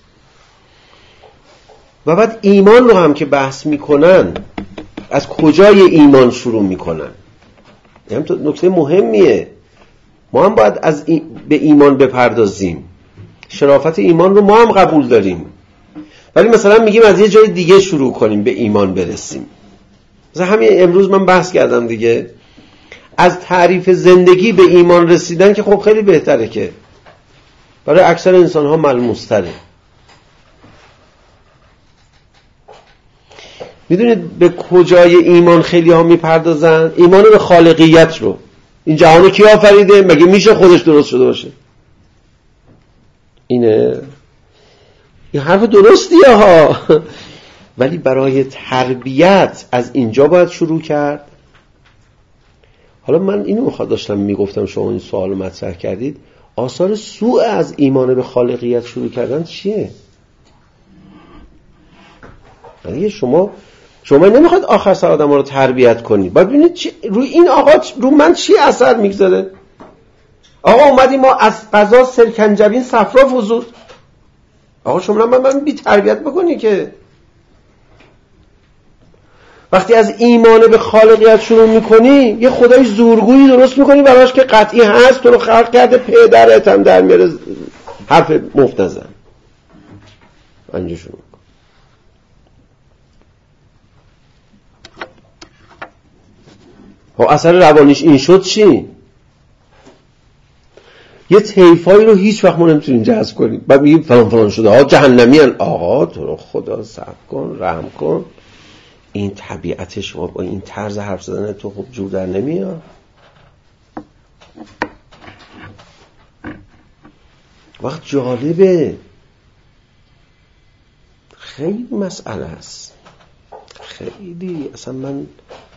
و بعد ایمان رو هم که بحث میکنن از کجای ایمان شروع میکنن. این هم نکته مهمیه. ما هم باید از ای... به ایمان بپردازیم. شرافت ایمان رو ما هم قبول داریم، ولی مثلا میگیم از یه جای دیگه شروع کنیم به ایمان برسیم. مثلا همین امروز من بحث کردم دیگه، از تعریف زندگی به ایمان رسیدن که خب خیلی بهتره، که برای اکثر انسان ها ملموس تره. میدونید به کجای ایمان خیلی ها میپردازن؟ ایمان به خالقیت رو. این جهانو کی آفریده؟ مگه میشه خودش درست شده باشه؟ اینه این حرف درستیه ها، ولی برای تربیت از اینجا باید شروع کرد. حالا من اینو میخواد داشتم میگفتم، شما این سوال مطرح کردید، آثار سوء از ایمان به خالقیت شروع کردن چیه؟ یعنی شما شما نمیخواد آخر سر آدم ها رو تربیت کنید، باید ببینید چی روی این آقا رو من چی اثر میگذاره. آقا اومدیم ما از قضا سرکنجبین صفرا فزود، آقا شما من من بی تربیت بکنی که وقتی از ایمان به خالقیت شروع میکنی یه خدای زورگویی درست میکنی براش که قطعی هست، تو رو خلق کرده، پدرت هم در میاره حرف مفت نزن. اینجا شروع میکن. ها اثر روانیش این شد چی؟ یه طیفایی رو هیچ وقت ما نمیتونیم جذب کنیم. بعد میگیم فلان فلان شده ها جهنمی هن. آقا تو رو خدا صبر کن، رحم کن. این طبیعت شما با این طرز حرف زدن تو خوب جور در نمیاد. وقت جالبه، خیلی مسئله است، خیلی. اصلا من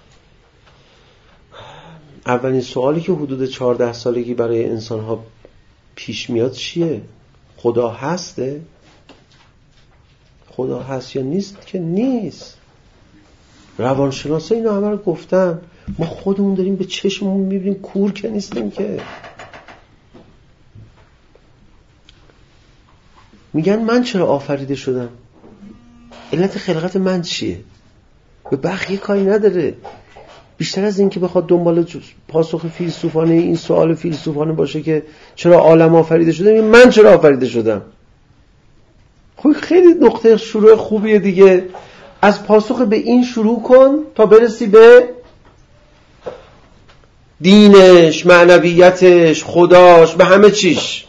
اولین سوالی که حدود چهارده سالگی برای انسان ها پیش میاد چیه؟ خدا هسته؟ خدا هست یا نیست؟ که نیست. روانشناسا اینو همه رو گفتن، ما خودمون داریم به چشممون میبینیم، کور که نیستیم که. میگن من چرا آفریده شدم؟ علت خلقت من چیه؟ به بقیه کاری نداره. بیشتر از این که بخواد دنبال پاسخ فیلسوفانه این سوال فیلسوفانه باشه که چرا عالم آفریده شده، من چرا آفریده شدم. خب خیلی نقطه شروع خوبیه دیگه. از پاسخ به این شروع کن تا برسی به دینش، معنویتش، خداش، به همه چیش.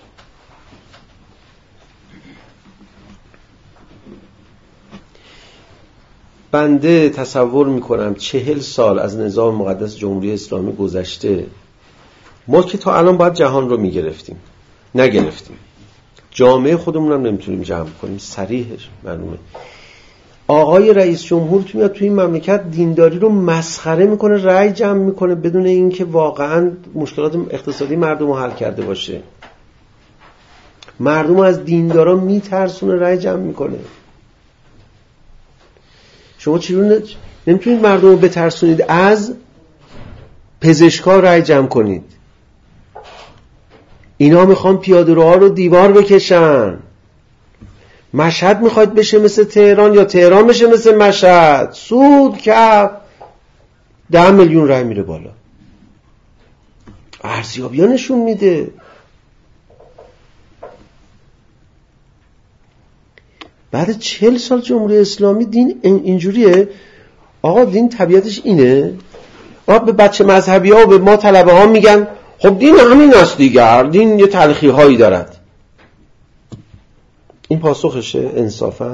بنده تصور میکنم چهل سال از نظام مقدس جمهوری اسلامی گذشته، ما که تا الان باید جهان رو میگرفتیم، نگرفتیم. جامعه خودمون هم نمیتونیم جمع کنیم. صریحش معلومه. آقای رئیس جمهور تو میاد توی این مملکت دینداری رو مسخره میکنه، رأی جمع میکنه بدون اینکه واقعا مشکلات اقتصادی مردم رو حل کرده باشه. مردم رو از دیندارا میترسونه، رأی جمع میکنه. شما چجوری نمیتونید مردم رو بترسونید از پزشکا رأی جمع کنید؟ اینا میخوان پیاده‌روها رو دیوار بکشن. مشهد میخواد بشه مثل تهران یا تهران بشه مثل مشهد. سود کف ده میلیون رای میره بالا. ارزیابی ها نشون میده. بعد چهل سال جمهوری اسلامی دین اینجوریه. آقا دین طبیعتش اینه. آقا به بچه مذهبی ها و به ما طلبه ها میگن خب دین همین است دیگر، دین یه تلخی هایی دارد. این پاسخشه انصافا؟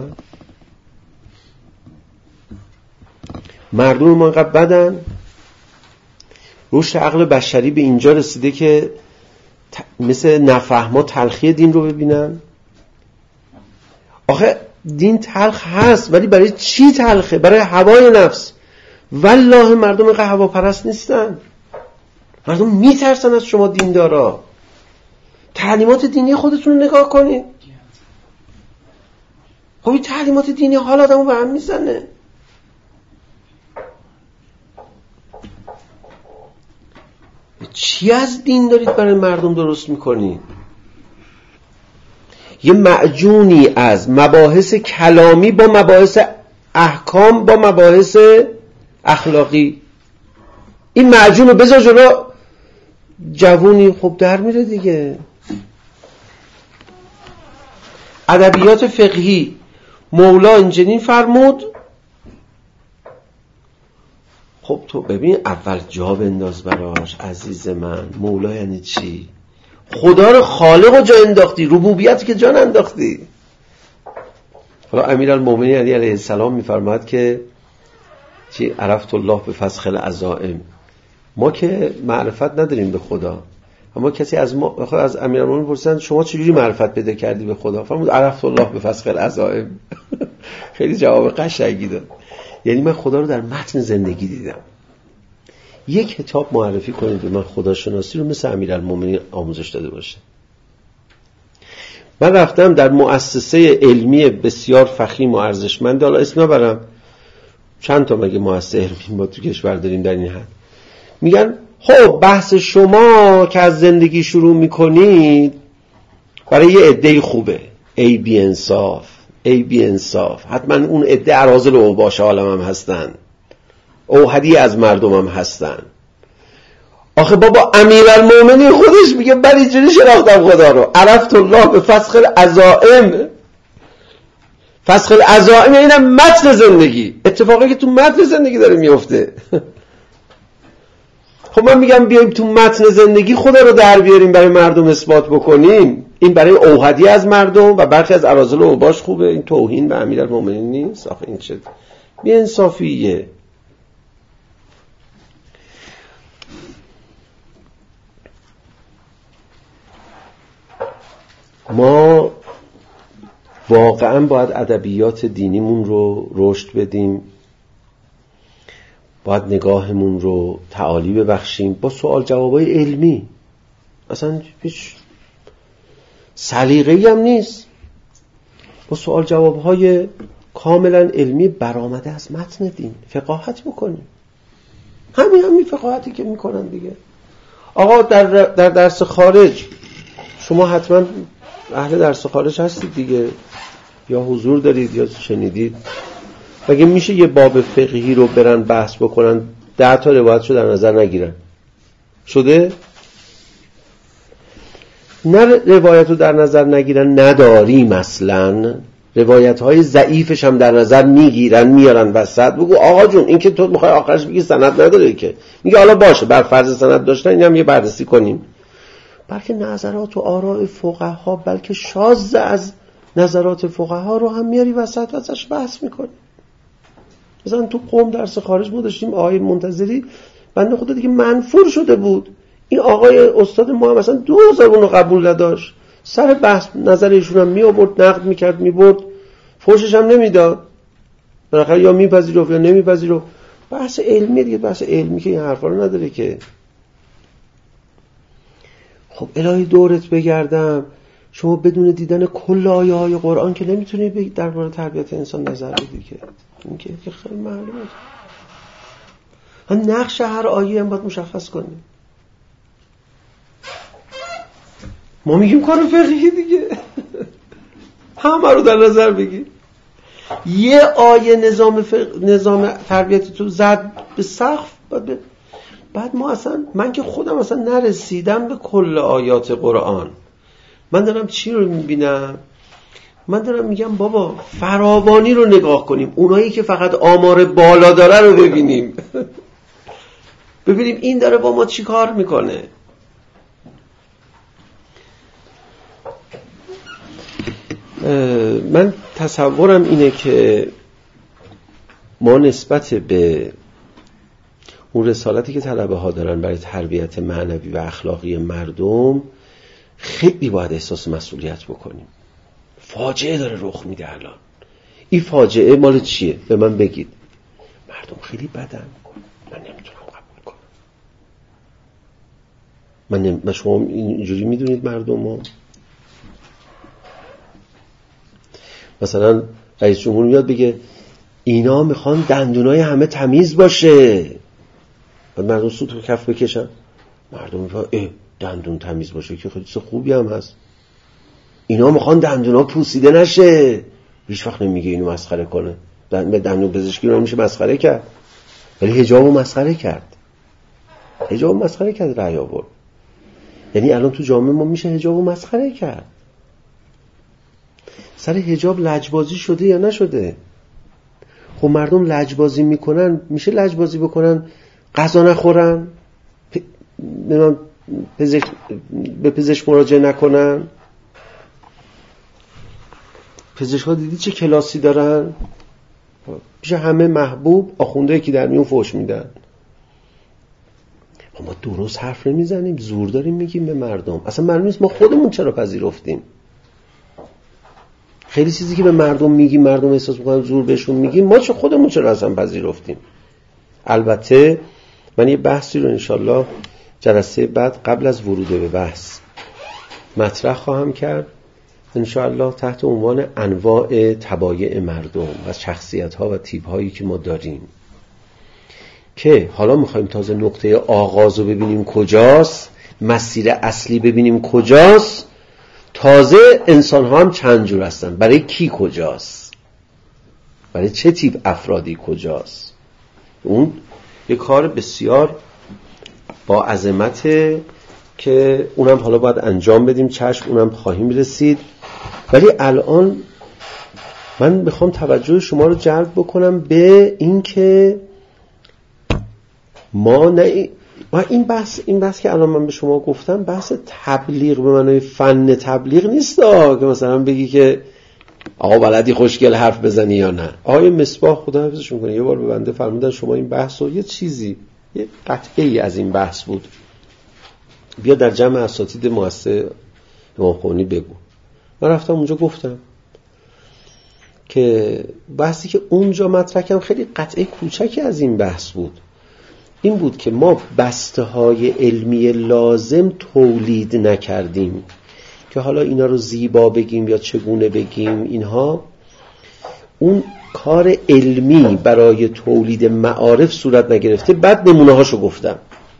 مردم ما اینقدر بدن، رشد عقل بشری به اینجا رسیده که مثل نفهما تلخی دین رو ببینن. آخه دین تلخ هست، ولی برای چی تلخه؟ برای هوای نفس. والله مردم اینقدر هواپرست نیستن. مردم میترسن از شما دیندارا. تعلیمات دینی خودتون رو نگاه کنید. خب این تعلیمات دینی حال آدمو به هم میزنه. چی از دین دارید برای مردم درست میکنید؟ یه معجونی از مباحث کلامی با مباحث احکام با مباحث اخلاقی. این معجون رو بذار جلو جوونی، خب در میره دیگه. ادبیات فقهی مولا اینجنین فرمود. خب تو ببین اول جا بنداز براش عزیز من. مولا یعنی چی؟ خدا رو خالق رو جا انداختی، ربوبیت که جا انداختی. حالا امیرالمومنین علی علیه السلام میفرماد که چی؟ عرفت الله به فسخ العزائم. ما که معرفت نداریم به خدا، اما کسی از ما از امیرالمومنین پرسیدن شما چجوری معرفت پیدا کردی به خدا؟ فرمود عرفت الله به فسخ العزائم. خیلی جواب قشنگی داد. یعنی من خدا رو در متن زندگی دیدم. یک کتاب معرفی کنید به من خداشناسی رو مثل امیرالمومنین آموزش داده باشه. من رفتم در مؤسسه علمی بسیار فخیم و ارزشمند، حالا اسم نبرم، چند تا مگه مؤسسه علمی ما تو کشور داریم در این حد، میگن خب بحث شما که از زندگی شروع میکنید برای یه عده خوبه، ای بی انصاف، ای بی انصاف، حتما اون عده اراذل و اوباش عالم هم هستن، اوحدی از مردم هم هستن. آخه بابا امیرالمومنین خودش میگه من اینجوری شناختم خدا رو، عرفت الله به فسخ العزائم. فسخ العزائم اینم متن زندگی، اتفاقی که تو متن زندگی داره میفته. خب من میگم بیایم تو متن زندگی خدا رو در بیاریم برای مردم اثبات بکنیم. این برای اوحدی از مردم و برخی از اراذل و اوباش خوبه. این توهین به امیرالمومنین نیست. آخه این چه بی‌انصافیه. ما واقعا باید ادبیات دینیمون رو رشد بدیم، باید نگاهمون رو تعالی ببخشیم با سوال جوابای علمی. اصلا هیچ سلیقه‌ای هم نیست، با سوال جوابهای کاملا علمی برآمده از متن دین فقاهت بکنیم. همین همین فقاهتی که میکنن دیگه. آقا در در درس خارج شما حتما اهل درس خارج هستید دیگه، یا حضور دارید یا شنیدید. مگه میشه یه باب فقهی رو برن بحث بکنن ده تا روایتشو در نظر نگیرن؟ شده؟ نه روایت رو در نظر نگیرن نداریم، اصلا روایت های ضعیفش هم در نظر میگیرن میارن وسط. بگو آقا جون این که تو میخوای آخرش بگی سند نداره که، میگه حالا باشه بر فرض سند داشتن این هم یه بررسی کنیم. بلکه نظرات و آراء فقها بلکه شاذ از نظرات فقها رو هم میاری وسط ازش بحث میکنی. مثلا تو قم درس خارج ما داشتیم، آقای منتظری بنده خدا دیگه منفور شده بود. این آقای استاد ما هم مثلا دو هزار اونو قبول نداشت. سر بحث نظر ایشون هم می آورد، نقد میکرد، میبرد، فوشش هم نمیداد، بالاخره یا میپذیرفت یا نمیپذیرفت. بحث علمیه دیگه، بحث علمی که این حرفا رو نداره که. خب الهی دورت بگردم، شما بدون دیدن کل آیه های قرآن که نمیتونید درباره تربیت انسان نظر بدید که. این که خیلی معلومه. هم نقش هر آیه هم باید مشخص کنیم. ما میگیم کار فقهی دیگه، همه رو در نظر بگیر. یه آیه نظام فقه، نظام تربیتی تو زد به سقف، بعد, بعد ما اصلا، من که خودم اصلا نرسیدم به کل آیات قرآن. من دارم چی رو میبینم؟ من دارم میگم بابا فراوانی رو نگاه کنیم، اونایی که فقط آمار بالا داره رو ببینیم، ببینیم این داره با ما چی کار میکنه. من تصورم اینه که ما نسبت به اون رسالتی که طلبه ها دارن برای تربیت معنوی و اخلاقی مردم خیلی باید احساس مسئولیت بکنیم. فاجعه داره رخ میده الان. این فاجعه مال چیه؟ به من بگید. مردم خیلی بدن، من نمیتونم قبول کنم. من, نم... من شما اینجوری میدونید مردم ها؟ مثلا رئیس جمهور میاد بگه اینا میخوان دندونای همه تمیز باشه، بعد مردم سوت رو کف بکشن. مردم میگن اه دندون تمیز باشه که خیلی خوبی هم هست. اینا میخوان دندونا پوسیده نشه. هیچ وقت نمیگه اینو مسخره کنه. به دندون پزشکی رو نمیشه مسخره کرد، ولی حجابو مسخره کرد. حجابو مسخره کرد، رأی آورد. یعنی الان تو جامعه ما میشه حجابو مسخره کرد. سر حجاب لجبازی شده یا نشده؟ خب مردم لجبازی میکنن، میشه لجبازی بکنن غذا نخورن، پ... نمیم پزشک... به پزشک مراجعه نکنن؟ پزشک ها دیدی چه کلاسی دارن؟ میشه همه محبوب، آخونده که در میون فوش میدن. ما درست حرف نمیزنیم، زور داریم میگیم به مردم. اصلا معلوم نیست ما خودمون چرا پذیرفتیم. خیلی چیزی که به مردم میگیم، مردم احساس میکنن زور بهشون میگیم، ما چه خودمون چرا اصلا پذیرفتیم. البته من یه بحثی رو انشالله جلسه بعد قبل از ورود به بحث مطرح خواهم کرد، انشالله تحت عنوان انواع طبایع مردم و شخصیت ها و تیپ هایی که ما داریم، که حالا میخوایم تازه نقطه آغاز رو ببینیم کجاست، مسیر اصلی ببینیم کجاست، تازه انسان ها هم چند جور هستن، برای کی کجاست، برای چه تیپ افرادی کجاست. اون یه کار بسیار با عظمته که اونم حالا باید انجام بدیم، چشم اونم خواهیم رسید. ولی الان من میخوام توجه شما رو جلب بکنم به این که ما نه و این بحث این بحث که الان من به شما گفتم بحث تبلیغ به معنای فن تبلیغ نیست که مثلا بگی که آقا بلدی خوشگل حرف بزنی یا نه. آقای مصباح خدا حفظش میکنه یه بار به بنده فرمودن شما این بحث رو یه چیزی یه قطعه‌ای از این بحث بود بیا در جمع اساتید مؤسسه امام خمینی بگو. من رفتم اونجا گفتم که بحثی که اونجا مطرح کردم خیلی قطعه کوچکی از این بحث بود. این بود که ما بسته های علمی لازم تولید نکردیم که حالا اینا رو زیبا بگیم یا چگونه بگیم، اینها اون کار علمی برای تولید معارف صورت نگرفته. بعد نمونه هاشو گفتم.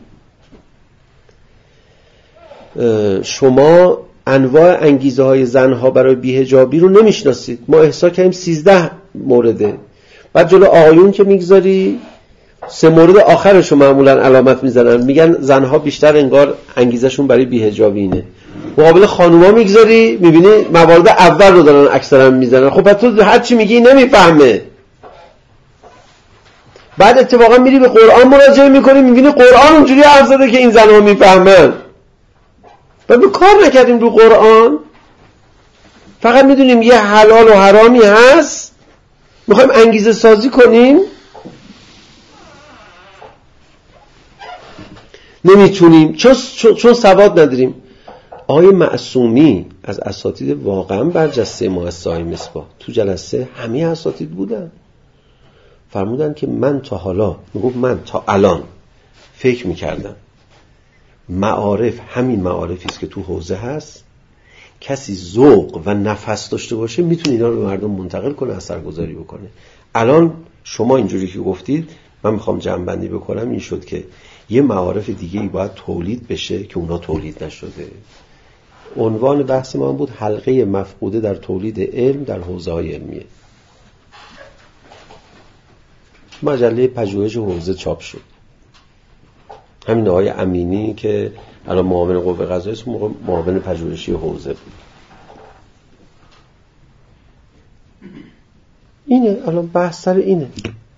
شما انواع انگیزه های زنها برای بی‌حجابی رو نمیشناسید. ما احصا کردیم سیزده مورده. بعد جلو آقایون که میگذاری سه مورد آخرش رو معمولا علامت میزنن، میگن زنها بیشتر انگار انگیزشون برای بی‌حجابی اینه. مقابل خانوما میگذاری میبینی موارد اول رو دارن اکثرا میزنن. خب پس تو هر چی میگی نمیفهمه. بعد اتفاقا میری به قرآن مراجعه میکنی میبینی قرآن اونجوری حرف زده که این زنها میفهمن. و به کار نکردیم رو قرآن، فقط میدونیم یه حلال و حرامی هست، میخوایم انگیزه سازی کنیم، نمیتونیم چون چون سواد نداریم. آقای معصومی از اساتید واقعا برجسته مؤسسه های مصباح تو جلسه همه اساتید بودن، فرمودن که من تا حالا، میگفت من تا الان فکر میکردم معارف همین معارفی است که تو حوزه هست، کسی ذوق و نفس داشته باشه میتونه اینا رو به مردم منتقل کنه، اثرگذاری بکنه. الان شما اینجوری که گفتید من میخوام جمع‌بندی بکنم، این شد که یه معارف دیگه ای باید تولید بشه که اونا تولید نشده. عنوان بحث ما بود حلقه مفقوده در تولید علم در حوزه‌های علمیه. مجله پژوهش حوزه چاپ شد. همین آقای امینی که الان معاون قوه قضاییه است، معاون پژوهشی حوزه بود. اینه الان بحث سر اینه.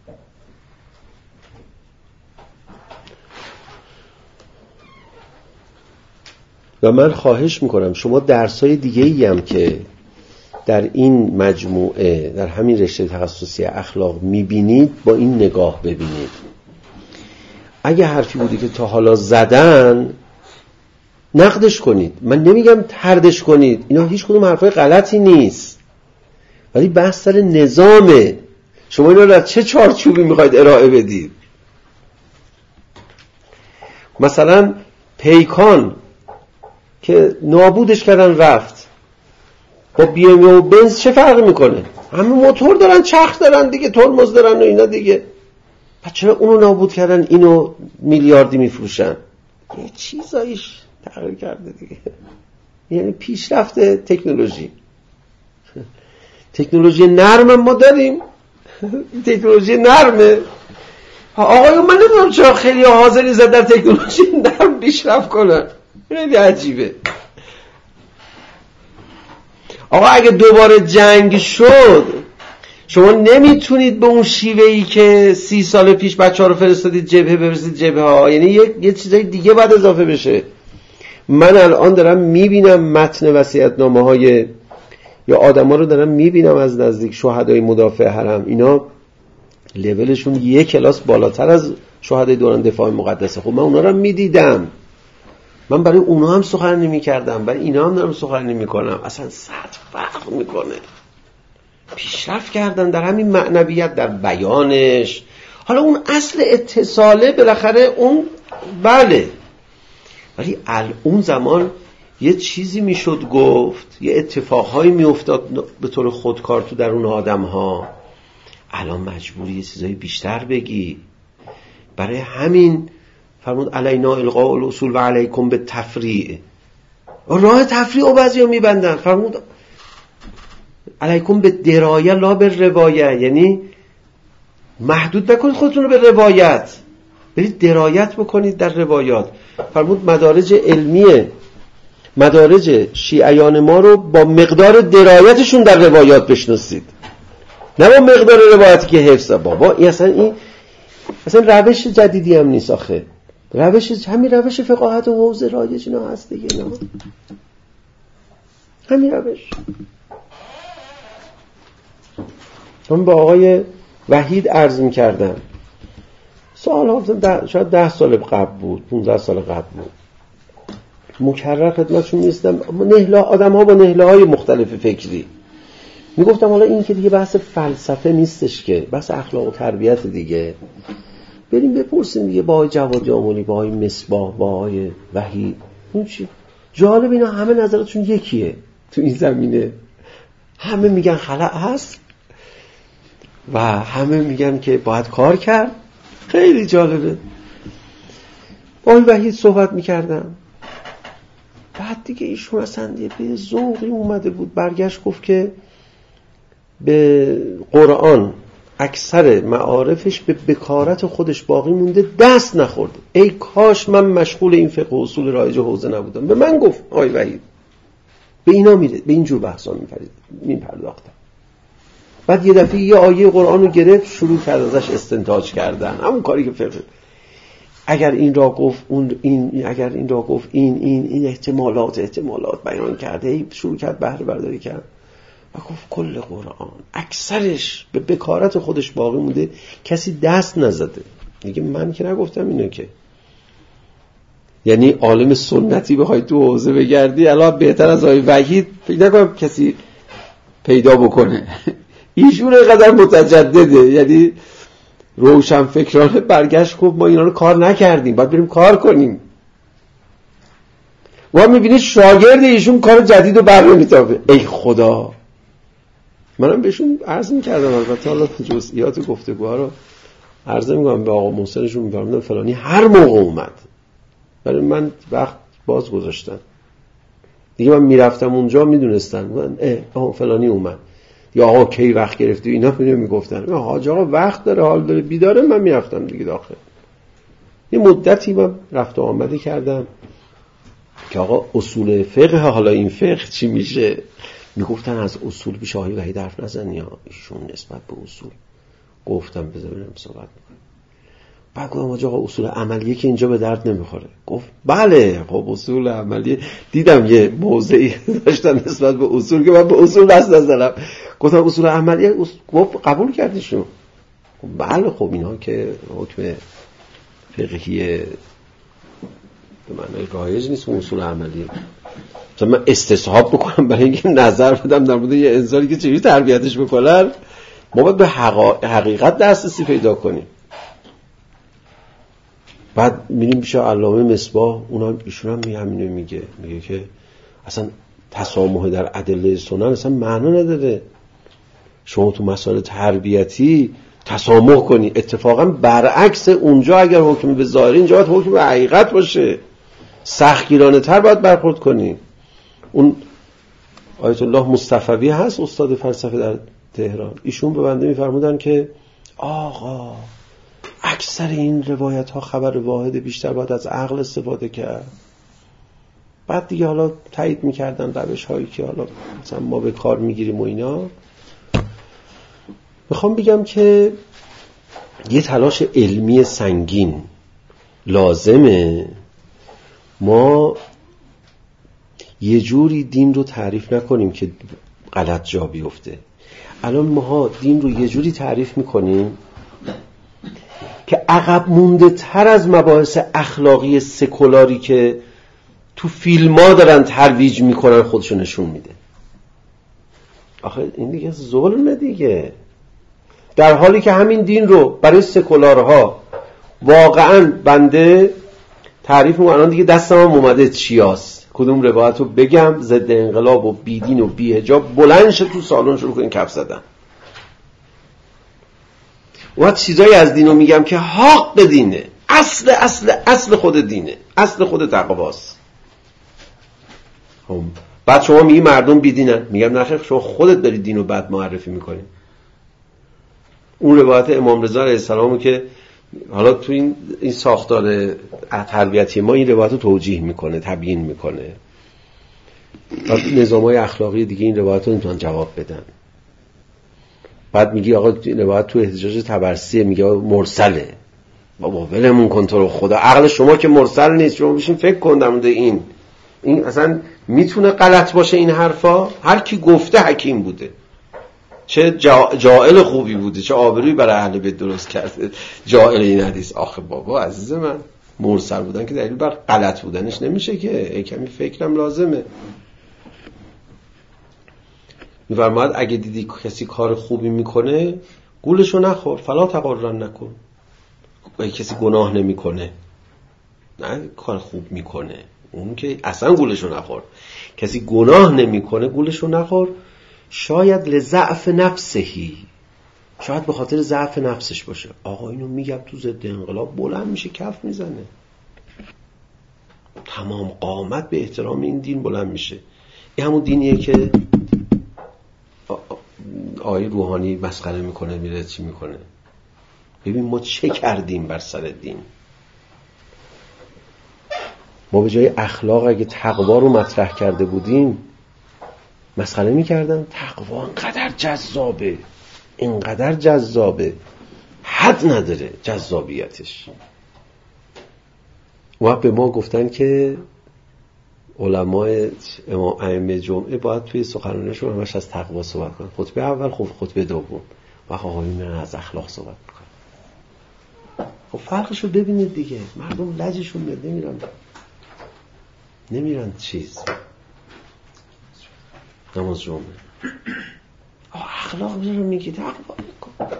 و من خواهش میکنم شما درسای دیگه ای هم که در این مجموعه در همین رشته تخصصی اخلاق میبینید با این نگاه ببینید. اگه حرفی بودی که تا حالا زدن نقدش کنید، من نمیگم طردش کنید، اینا هیچ کدوم حرفای غلطی نیست، ولی بحث سر نظامه. شما اینا در چه چارچوبی میخواید ارائه بدید؟ مثلا پیکان که نابودش کردن رفت، با بی ام و بنز چه فرقی میکنه؟ همه موتور دارن، چرخ دارن دیگه، ترمز دارن و اینا دیگه. پس چرا اونو نابود کردن اینو میلیاردی میفروشن؟ یه چیزایش تغییر کرده دیگه. یعنی پیشرفت تکنولوژی. تکنولوژی نرم ما داریم، تکنولوژی نرمه. آقایون من نمیدونم چرا خیلی حاضری زد در تکنولوژی نرم پیشرفت کنن، خیلی عجیبه. آقا اگه دوباره جنگ شد شما نمیتونید به اون شیوهی که سی سال پیش بچه ها رو فرستادید جبهه برسید جبهه ها، یعنی یه, یه چیزای دیگه بعد اضافه بشه. من الان دارم میبینم متن وصیت‌نامه های یا آدم ها رو دارم میبینم از نزدیک، شهدای مدافع حرم، اینا لولشون یه کلاس بالاتر از شهدای دوران دفاع مقدسه. خب من اونا رو میدیدم، من برای اونا هم سخن نمی کردم، برای اینا هم دارم سخن نمی کنم. اصلا سطح فرق میکنه. پیشرفت کردن در همین معنویت، در بیانش. حالا اون اصل اتصاله بالاخره اون بله، ولی اون زمان یه چیزی میشد گفت، یه اتفاقهایی میافتاد به طور خودکار تو درون آدم ها. الان مجبوری یه چیزایی بیشتر بگی. برای همین فرمود علینا القاء الاصول و علیکم به تفریع. راه تفریع و بعضی ها میبندن. فرمود علیکم به درایه لا به روایه، یعنی محدود نکنید خودتون رو به روایت، برید درایت بکنید در روایات. فرمود مدارج علمیه، مدارج شیعیان ما رو با مقدار درایتشون در روایات بشناسید، نه با مقدار روایتی که حفظه. بابا این اصلا این اصلا روش جدیدی هم نیست آخه، روش همین روش فقاهت و حوزه رایج اینا هست دیگه، نه همین روش. من با آقای وحید عرض می‌کردم، سوال ها شاید ده سال قبل بود، پونزده سال قبل بود، مکرر خدمتشون نیستم، نهله آدم ها با نهله های مختلف فکری میگفتم حالا این که دیگه بحث فلسفه نیستش که، بحث اخلاق و تربیت دیگه، بریم بپرسیم دیگه با آقای جوادی آملی، با آقای مصباح، با آقای وحید. اون چی جالب، اینا همه نظراتشون یکیه تو این زمینه، همه میگن خلأ هست و همه میگن که باید کار کرد. خیلی جالبه. با آقای وحید صحبت میکردم، بعد دیگه ایشون اصلا به ذوقی اومده بود، برگشت گفت که به قرآن اکثر معارفش به بکارت خودش باقی مونده، دست نخورده. ای کاش من مشغول این فقه و اصول رایج حوزه نبودم. به من گفت آقای وحید به اینا میره، به اینجور بحثا میپرداختم. بعد یه دفعه یه آیه قرآن رو گرفت، شروع کرد ازش استنتاج کردن، همون کاری که فقه، اگر این را گفت اون این، اگر این را گفت این این این احتمالات احتمالات بیان کرده، شروع کرد بهره برداری کرد و گفت کل قرآن اکثرش به بکارت خودش باقی مونده، کسی دست نزده. میگه من که نگفتم اینو که. یعنی عالم سنتی بخوای تو حوزه بگردی الان بهتر از آقای وحید فکر نکنم کسی پیدا بکنه. ایشون اینقدر متجدده، یعنی روشن فکرانه برگشت خب ما اینا رو کار نکردیم باید بریم کار کنیم. و هم میبینید شاگرد ایشون کار جدید رو بر نمیتابه. ای خدا، منم بهشون عرض میکردم، البته حالا جزئیات گفتگوها رو عرض میکنم به آقا محسنشون میفرمودم فلانی هر موقع اومد برای من وقت باز گذاشتن دیگه. من میرفتم اونجا میدونستن من اه آقا فلانی اومد یا آقا کی وقت گرفتی اینا میگفتن حاج آقا وقت داره حال داره بیداره. من میرفتم دیگه داخل. یه مدتی من رفت و آمده کردم که آقا اصول فقه، حالا این فقه چی میشه؟ میگفتن از اصول بیش آقای وحید حرف نزن یا ایشون نسبت به اصول. گفتم بذار بریم صحبت میکنم. بعد گفتم آقا اصول عملیه که اینجا به درد نمیخوره. گفت بله خب اصول عملیه. دیدم یه موضعی داشتن نسبت به اصول که من به اصول دست نزدم. گفتم اصول عملیه. گفت قبول کردیشون؟ بله خب اینا که حکم فقهی به معنای رایج نیست اصول عملیه. مثلا من استصحاب بکنم برای اینکه نظر بدم در مورد یه انسانی که چجوری تربیتش بکنن، ما باید به حقیقت دسترسی پیدا کنیم. بعد میریم پیش علامه مصباح، اونم ایشون هم همینو میگه، میگه که اصلا تسامح در ادله سنن اصلا معنا نداره. شما تو مسائل تربیتی تسامح کنی، اتفاقا برعکس اونجا اگر حکم به ظاهر اینجا باید حکم به حقیقت باشه، سختگیرانه تر باید برخورد کنی. اون آیت الله مصطفوی هست استاد فلسفه در تهران، ایشون به بنده میفرمودن که آقا اکثر این روایت ها خبر واحد، بیشتر باید از عقل استفاده کرد. بعد دیگه حالا تایید میکردن روش هایی که حالا مثلا ما به کار میگیریم و اینا. میخوام بگم که یه تلاش علمی سنگین لازمه. ما یه جوری دین رو تعریف نکنیم که غلط جا بیفته. الان ما دین رو یه جوری تعریف میکنیم که عقب مونده تر از مباحث اخلاقی سکولاری که تو فیلم ها دارن ترویج میکنن خودشو نشون میده. آخه این دیگه ظلمه دیگه، در حالی که همین دین رو برای سکولارها واقعا بنده تعریف میکنم. الان دیگه دستم هم اومده چیاست، کدوم روایت رو بگم ضد انقلاب و بیدین و بی‌حجاب بلند شه تو سالن شروع کنین کف زدن. و چیزایی از دین رو میگم که حق دینه، اصل اصل اصل خود دینه، اصل خود تقواست. بعد شما میگی مردم بیدینن، میگم نخیر شما خودت داری دین رو بد معرفی میکنی. اون روایت امام رضا علیه السلام که حالا تو این این ساختار تربیتی ما این روایت رو توجیه میکنه، تبیین میکنه. بعد نظام‌های اخلاقی دیگه این روایت رو نمیتونن جواب بدن. بعد میگی آقا این روایت تو احتجاج تبرسی میگه مرسله. بابا ولمون کن تو رو خدا، عقل شما که مرسل نیست. شما بشین فکر کن در مورد این این اصلا میتونه غلط باشه این حرفا؟ هر کی گفته حکیم بوده، چه جا... جائل خوبی بوده، چه آبرویی برای اهل بیت درست کرده جائل این حدیث. آخه بابا عزیز من، مرسل بودن که دلیل بر غلط بودنش نمیشه که، ای کمی فکرم لازمه. میفرماید اگه دیدی کسی کار خوبی میکنه گولشو نخور، فلا تقرن نکن. اگه کسی گناه نمیکنه، نه کار خوب میکنه، اون که اصلا گولشو نخور. کسی گناه نمیکنه گولشو نخور. شاید لضعف نفسهی، شاید به خاطر ضعف نفسش باشه. آقا اینو میگم تو ضد انقلاب بلند میشه کف میزنه، تمام قامت به احترام این دین بلند میشه. این همون دینیه که آقای روحانی مسخره میکنه، میره چی میکنه. ببین ما چه کردیم بر سر دین. ما به جای اخلاق اگه تقوا رو مطرح کرده بودیم مسخره میکردن. تقوا انقدر جذابه، انقدر جذابه، حد نداره جذابیتش. و به ما گفتن که علمای ائمه جمعه باید توی سخنرانیشون همش از تقوا صحبت کنن. خطبه اول، خطبه دوم و آقایون میرن از اخلاق صحبت میکنن. خب فرقشو ببینید دیگه، مردم لجشون میاد نمیرن. نمیرن چیز نماز جمعه. اخلاق رو میگید اخلاق کن.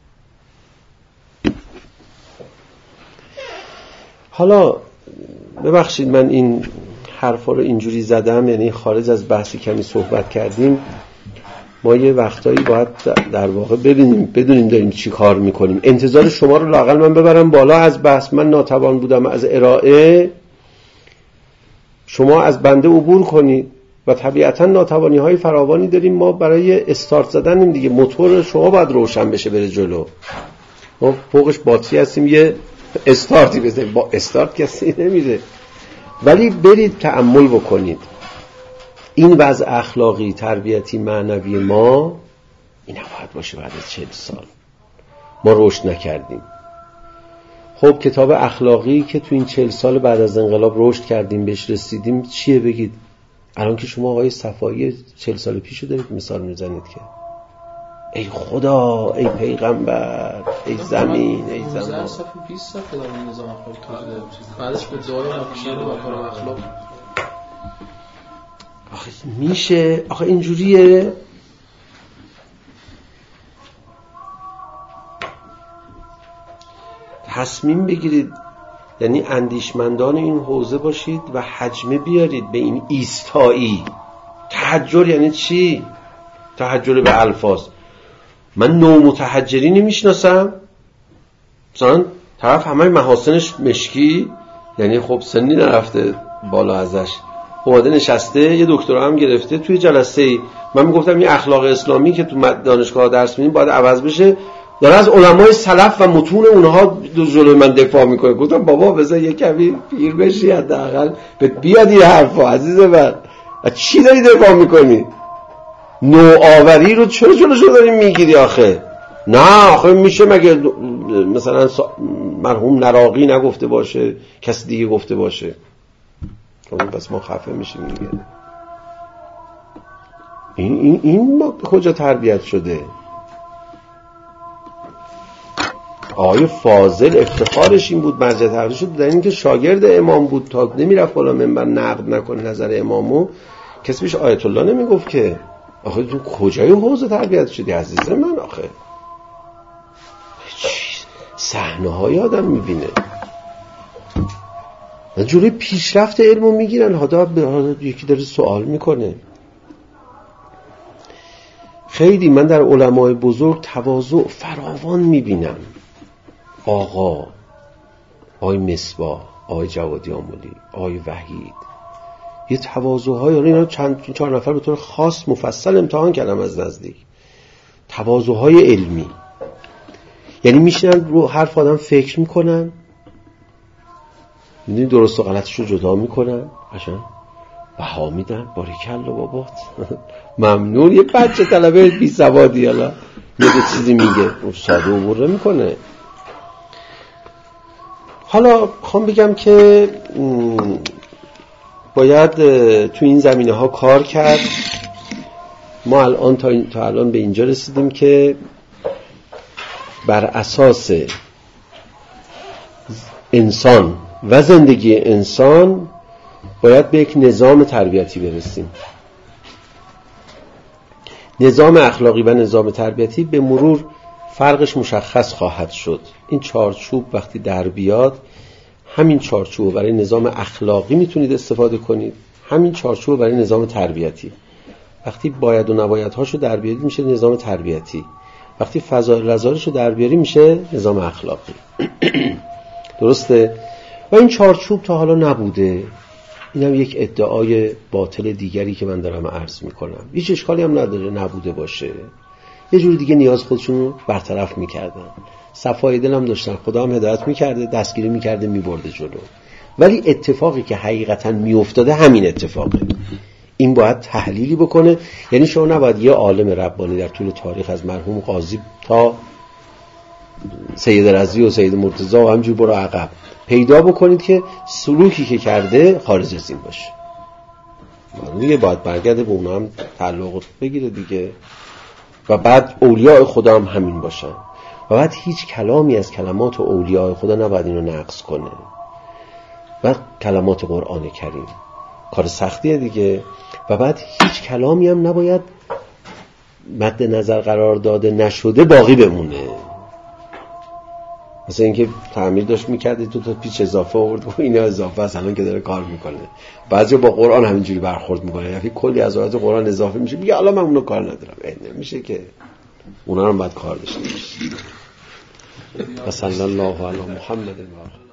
حالا ببخشید من این حرفا رو اینجوری زدم، یعنی خارج از بحثی کمی صحبت کردیم. ما یه وقتایی باید در واقع ببینیم بدونیم داریم چی کار میکنیم. انتظار شما رو لااقل من ببرم بالا از بحث. من ناتوان بودم از ارائه، شما از بنده عبور کنید و طبیعتا ناتوانی های فراوانی داریم. ما برای استارت زدنیم دیگه، موتور شما باید روشن بشه بره جلو. ما فوقش باتری هستیم، یه استارتی بزنیم. با استارت کسی نمیره. ولی برید تأمل بکنید این وضع اخلاقی تربیتی معنوی ما این نباید باشه بعد از چهل سال ما رشد نکردیم. خب کتاب اخلاقی که تو این چهل سال بعد از انقلاب رشد کردیم بهش رسیدیم چیه بگید؟ الان که شما آقای صفایی چهل سال پیشو دارید مثال میزنید که ای خدا، ای پیغمبر، ای زمین، ای زمان. صفحه بیست صفحه در این نظام اخلاقی توضیح داده. بعدش به دعای مکیه و کار اخلاق. آخه میشه؟ آخه اینجوریه؟ تصمیم بگیرید، یعنی اندیشمندان این حوزه باشید و حجمه بیارید به این ایستایی. تحجر یعنی چی؟ تحجر به الفاظ. من نو متحجری نمیشناسم. مثلا طرف همه محاسنش مشکی، یعنی خب سنی نرفته بالا ازش، اومده نشسته یه دکترا هم گرفته توی جلسه ای. من میگفتم این اخلاق اسلامی که تو دانشگاه درس میدیم باید عوض بشه، داره از علمای سلف و متون اونها جلوی من دفاع میکنه. گفتم بابا بذار یه کمی پیر بشی حداقل بیاد این حرفا عزیز من. چی داری دفاع میکنی؟ نوآوری رو چرا جلوشو داری میگیری آخه؟ نه آخه میشه مگه مثلا مرحوم نراقی نگفته باشه کسی دیگه گفته باشه؟ بس ما خفه میشیم دیگه. این این این ما کجا تربیت شده؟ آقای فاضل افتخارش این بود، مرجع تقلید شد در اینکه شاگرد امام بود، تا نمیرفت بالا منبر نقد نکنه نظر امامو، کسی بهش آیت الله نمیگفت که. آخه تو کجای حوزه تربیت شدی عزیز من؟ آخه صحنه های آدم میبینه و جوری پیشرفت علمو میگیرن. حالا یکی داره سوال میکنه. خیلی من در علمای بزرگ تواضع فراوان میبینم. آقا آقای مصباح، آقای جوادی آملی، آقای وحید، یه تواضع‌های، اینا چند چهار نفر به طور خاص مفصل امتحان کردم از نزدیک. تواضع‌های علمی، یعنی میشنن رو حرف آدم فکر میکنن، میدونی درست و غلطش رو جدا میکنن، قشنگ بها میدن. باریکلا بابات ممنون. یه بچه طلبه بی سوادی حالا یه چیزی میگه ساده و بره میکنه. حالا خوام بگم که باید تو این زمینه ها کار کرد. ما الان تا, تا الان به اینجا رسیدیم که بر اساس انسان و زندگی انسان باید به یک نظام تربیتی برسیم. نظام اخلاقی و نظام تربیتی به مرور فرقش مشخص خواهد شد. این چارچوب وقتی در بیاد، همین چارچوب برای نظام اخلاقی میتونید استفاده کنید، همین چارچوب برای نظام تربیتی. وقتی باید و نبایدهاشو در بیارید میشه نظام تربیتی، وقتی فضائل رذائلشو در بیاری میشه نظام اخلاقی. درسته؟ و این چارچوب تا حالا نبوده. اینم یک ادعای باطل دیگری که من دارم عرض میکنم. هیچ اشکالی هم نداره نبوده باشه. یه جور دیگه نیاز خودشون رو برطرف میکردن، صفای دلم داشتن، خدا هم هدایت میکرده، دستگیری میکرده، میبرده جلو. ولی اتفاقی که حقیقتا میافتاده همین اتفاقه. این باید تحلیلی بکنه. یعنی شما نباید یه عالم ربانی در طول تاریخ از مرحوم قاضی تا سید رضوی و سید مرتضی و همجور برو عقب پیدا بکنید که سلوکی که کرده خارج از این باشه. دیگه باید برگرده به اونا هم تعلق بگیره دیگه. و بعد اولیاء خدا هم همین باشن. و بعد هیچ کلامی از کلمات اولیاء خدا نباید اینو نقص کنه. و کلمات قرآن کریم کار سختیه دیگه. و بعد هیچ کلامی هم نباید مد نظر قرار داده نشده باقی بمونه. مثلا اینکه تعمیر داشت میکرد تو تا پیچ اضافه آورد و اینا اضافه است الان که داره کار میکنه. بعضی با قرآن همینجوری برخورد میکنه، یعنی کلی از آیات قرآن اضافه میشه میگه الان من اونو کار ندارم. نمیشه که اونا رو باید کار داشته باشه. صلی الله علی محمد و